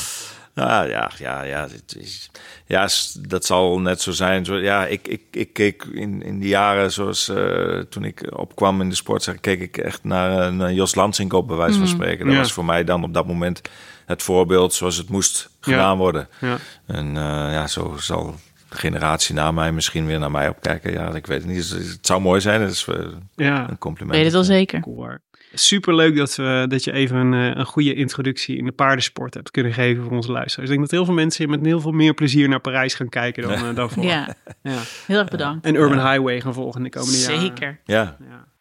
Speaker 8: Ja, dat zal net zo zijn. Ja, ik keek in die jaren zoals toen ik opkwam in de sport, keek ik echt naar Jos Lansink op, bij wijze van spreken. Dat was voor mij dan op dat moment het voorbeeld zoals het moest gedaan worden. Ja. En zo zal de generatie na mij misschien weer naar mij opkijken. Ja, ik weet het niet. Het zou mooi zijn. Dat is een compliment.
Speaker 4: Weet het wel zeker.
Speaker 3: Cool. Superleuk dat je even een goede introductie in de paardensport hebt kunnen geven voor onze luisteraars. Ik denk dat heel veel mensen met heel veel meer plezier naar Parijs gaan kijken dan voor.
Speaker 4: Ja, heel erg bedankt.
Speaker 3: En Urban Highway gaan volgen de komende jaren.
Speaker 4: Zeker.
Speaker 8: Ja.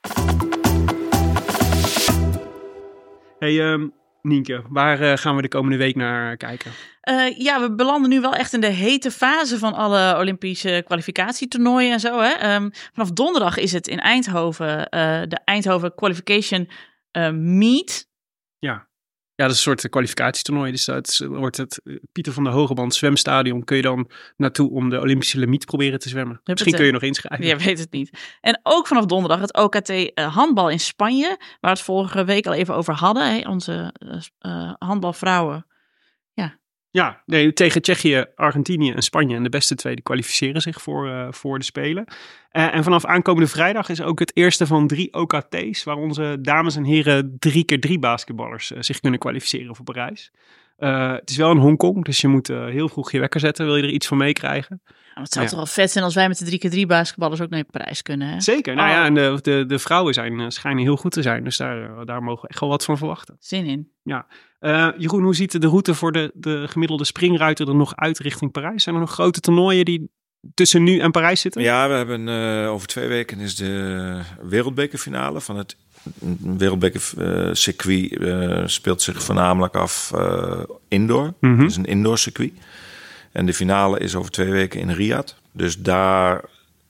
Speaker 3: Hey, Nienke, waar gaan we de komende week naar kijken?
Speaker 4: We belanden nu wel echt in de hete fase van alle Olympische kwalificatietoernooien en zo. Hè? Vanaf donderdag is het in Eindhoven de Eindhoven Qualification Meet.
Speaker 3: Ja, dat is een soort kwalificatietoernooi. Dus dat wordt het Pieter van der Hogeband zwemstadion. Kun je dan naartoe om de Olympische limiet proberen te zwemmen. Misschien kun je nog inschrijven.
Speaker 4: Je weet het niet. En ook vanaf donderdag het OKT handbal in Spanje. Waar we het vorige week al even over hadden. Hè? Onze handbalvrouwen.
Speaker 3: Ja, tegen Tsjechië, Argentinië en Spanje. En de beste twee die kwalificeren zich voor de Spelen. En vanaf aankomende vrijdag is ook het eerste van 3 OKT's... waar onze dames en heren 3x3 basketballers zich kunnen kwalificeren voor Parijs. Het is wel in Hongkong, dus je moet heel vroeg je wekker zetten. Wil je er iets van meekregen?
Speaker 4: Het zou toch wel vet zijn als wij met de 3x3 basketballers ook naar Parijs kunnen. Hè?
Speaker 3: Zeker. En de vrouwen schijnen heel goed te zijn. Dus daar mogen we echt wel wat van verwachten.
Speaker 4: Zin in.
Speaker 3: Ja. Jeroen, hoe ziet de route voor de gemiddelde springruiter er nog uit richting Parijs? Zijn er nog grote toernooien die tussen nu en Parijs zitten?
Speaker 8: Ja, we hebben over 2 weken is de wereldbekerfinale van het wereldbekercircuit speelt zich voornamelijk af indoor.
Speaker 3: Mm-hmm.
Speaker 8: Het is een indoor circuit. En de finale is over 2 weken in Riyadh. Dus daar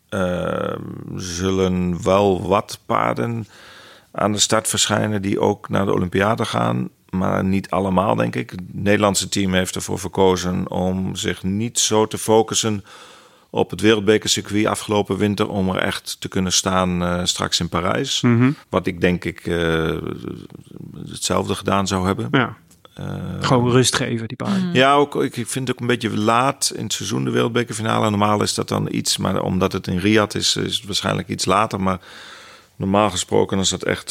Speaker 8: zullen wel wat paarden aan de start verschijnen die ook naar de Olympiade gaan. Maar niet allemaal, denk ik. Het Nederlandse team heeft ervoor verkozen om zich niet zo te focussen op het wereldbekercircuit afgelopen winter, om er echt te kunnen staan straks in Parijs.
Speaker 3: Mm-hmm.
Speaker 8: Wat ik denk hetzelfde gedaan zou hebben.
Speaker 3: Ja. Gewoon rust geven, die paarden.
Speaker 8: Ja, ik vind het ook een beetje laat in het seizoen, de wereldbekerfinale. Normaal is dat dan iets, maar omdat het in Riyadh is het waarschijnlijk iets later. Maar normaal gesproken is dat echt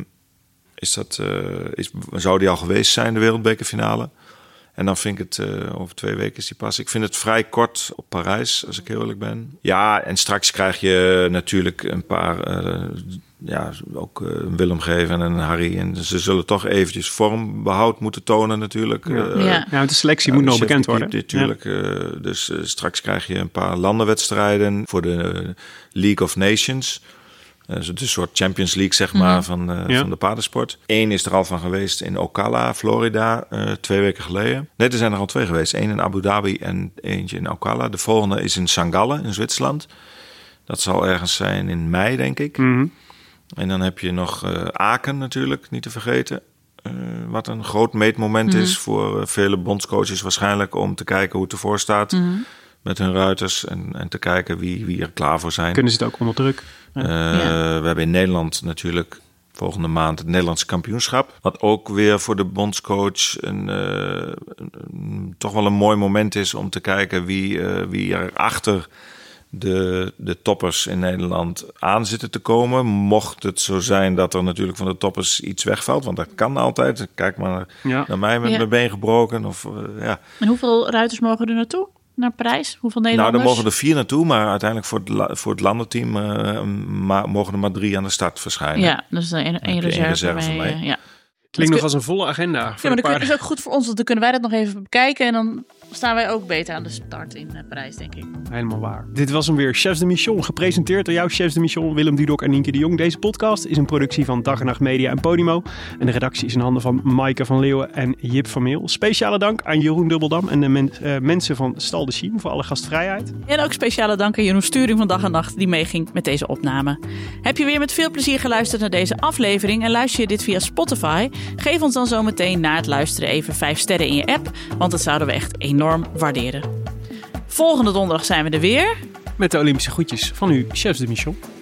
Speaker 8: zou die al geweest zijn, de wereldbekerfinale. En dan vind ik het over 2 weken is die pas. Ik vind het vrij kort op Parijs, als ik heel eerlijk ben. Ja, en straks krijg je natuurlijk een paar, ook Willem Geven en Harry. En ze zullen toch eventjes vormbehoud moeten tonen natuurlijk.
Speaker 3: De selectie moet nog bekend worden.
Speaker 8: Natuurlijk. Dus straks krijg je een paar landenwedstrijden voor de League of Nations. Dus een soort Champions League, zeg maar, van de paardensport. 1 is er al van geweest in Ocala, Florida, 2 weken geleden. Nee, er zijn er al 2 geweest. 1 in Abu Dhabi en eentje in Ocala. De volgende is in St. Gallen in Zwitserland. Dat zal ergens zijn in mei, denk ik.
Speaker 3: Mm-hmm.
Speaker 8: En dan heb je nog Aken natuurlijk, niet te vergeten. Wat een groot meetmoment is voor vele bondscoaches waarschijnlijk, om te kijken hoe het ervoor staat.
Speaker 4: Mm-hmm.
Speaker 8: Met hun ruiters en te kijken wie er klaar voor zijn.
Speaker 3: Kunnen ze het ook onder druk?
Speaker 8: We hebben in Nederland natuurlijk volgende maand het Nederlandse kampioenschap. Wat ook weer voor de bondscoach toch wel een mooi moment is om te kijken wie er achter de toppers in Nederland aan zitten te komen. Mocht het zo zijn dat er natuurlijk van de toppers iets wegvalt. Want dat kan altijd. Kijk maar naar mij met mijn been gebroken.
Speaker 4: En hoeveel ruiters mogen er naartoe? Naar Parijs? Hoeveel Nederlanders?
Speaker 8: Nou, er mogen er 4 naartoe, maar uiteindelijk voor het landenteam mogen er maar 3 aan de start verschijnen.
Speaker 4: Ja, dus één reserve mee.
Speaker 3: Klinkt nog als een volle agenda.
Speaker 4: Maar dat is ook goed voor ons, want dan kunnen wij dat nog even bekijken. En dan staan wij ook beter aan de start in Parijs, denk ik.
Speaker 3: Helemaal waar. Dit was hem weer, Chefs de Mission. Gepresenteerd door jouw Chefs de Mission, Willem Dudok en Nienke de Jong. Deze podcast is een productie van Dag en Nacht Media en Podimo. En de redactie is in handen van Maaike van Leeuwen en Jip van Meel. Speciale dank aan Jeroen Dubbeldam en de mensen van Stal de Schiem voor alle gastvrijheid.
Speaker 4: En ook speciale dank aan Jeroen Sturing van Dag en Nacht die meeging met deze opname. Heb je weer met veel plezier geluisterd naar deze aflevering en luister je dit via Spotify? Geef ons dan zo meteen na het luisteren even 5 sterren in je app, want dat zouden we echt enorm waarderen. Volgende donderdag zijn we er weer.
Speaker 3: Met de Olympische groetjes van uw Chefs de Mission.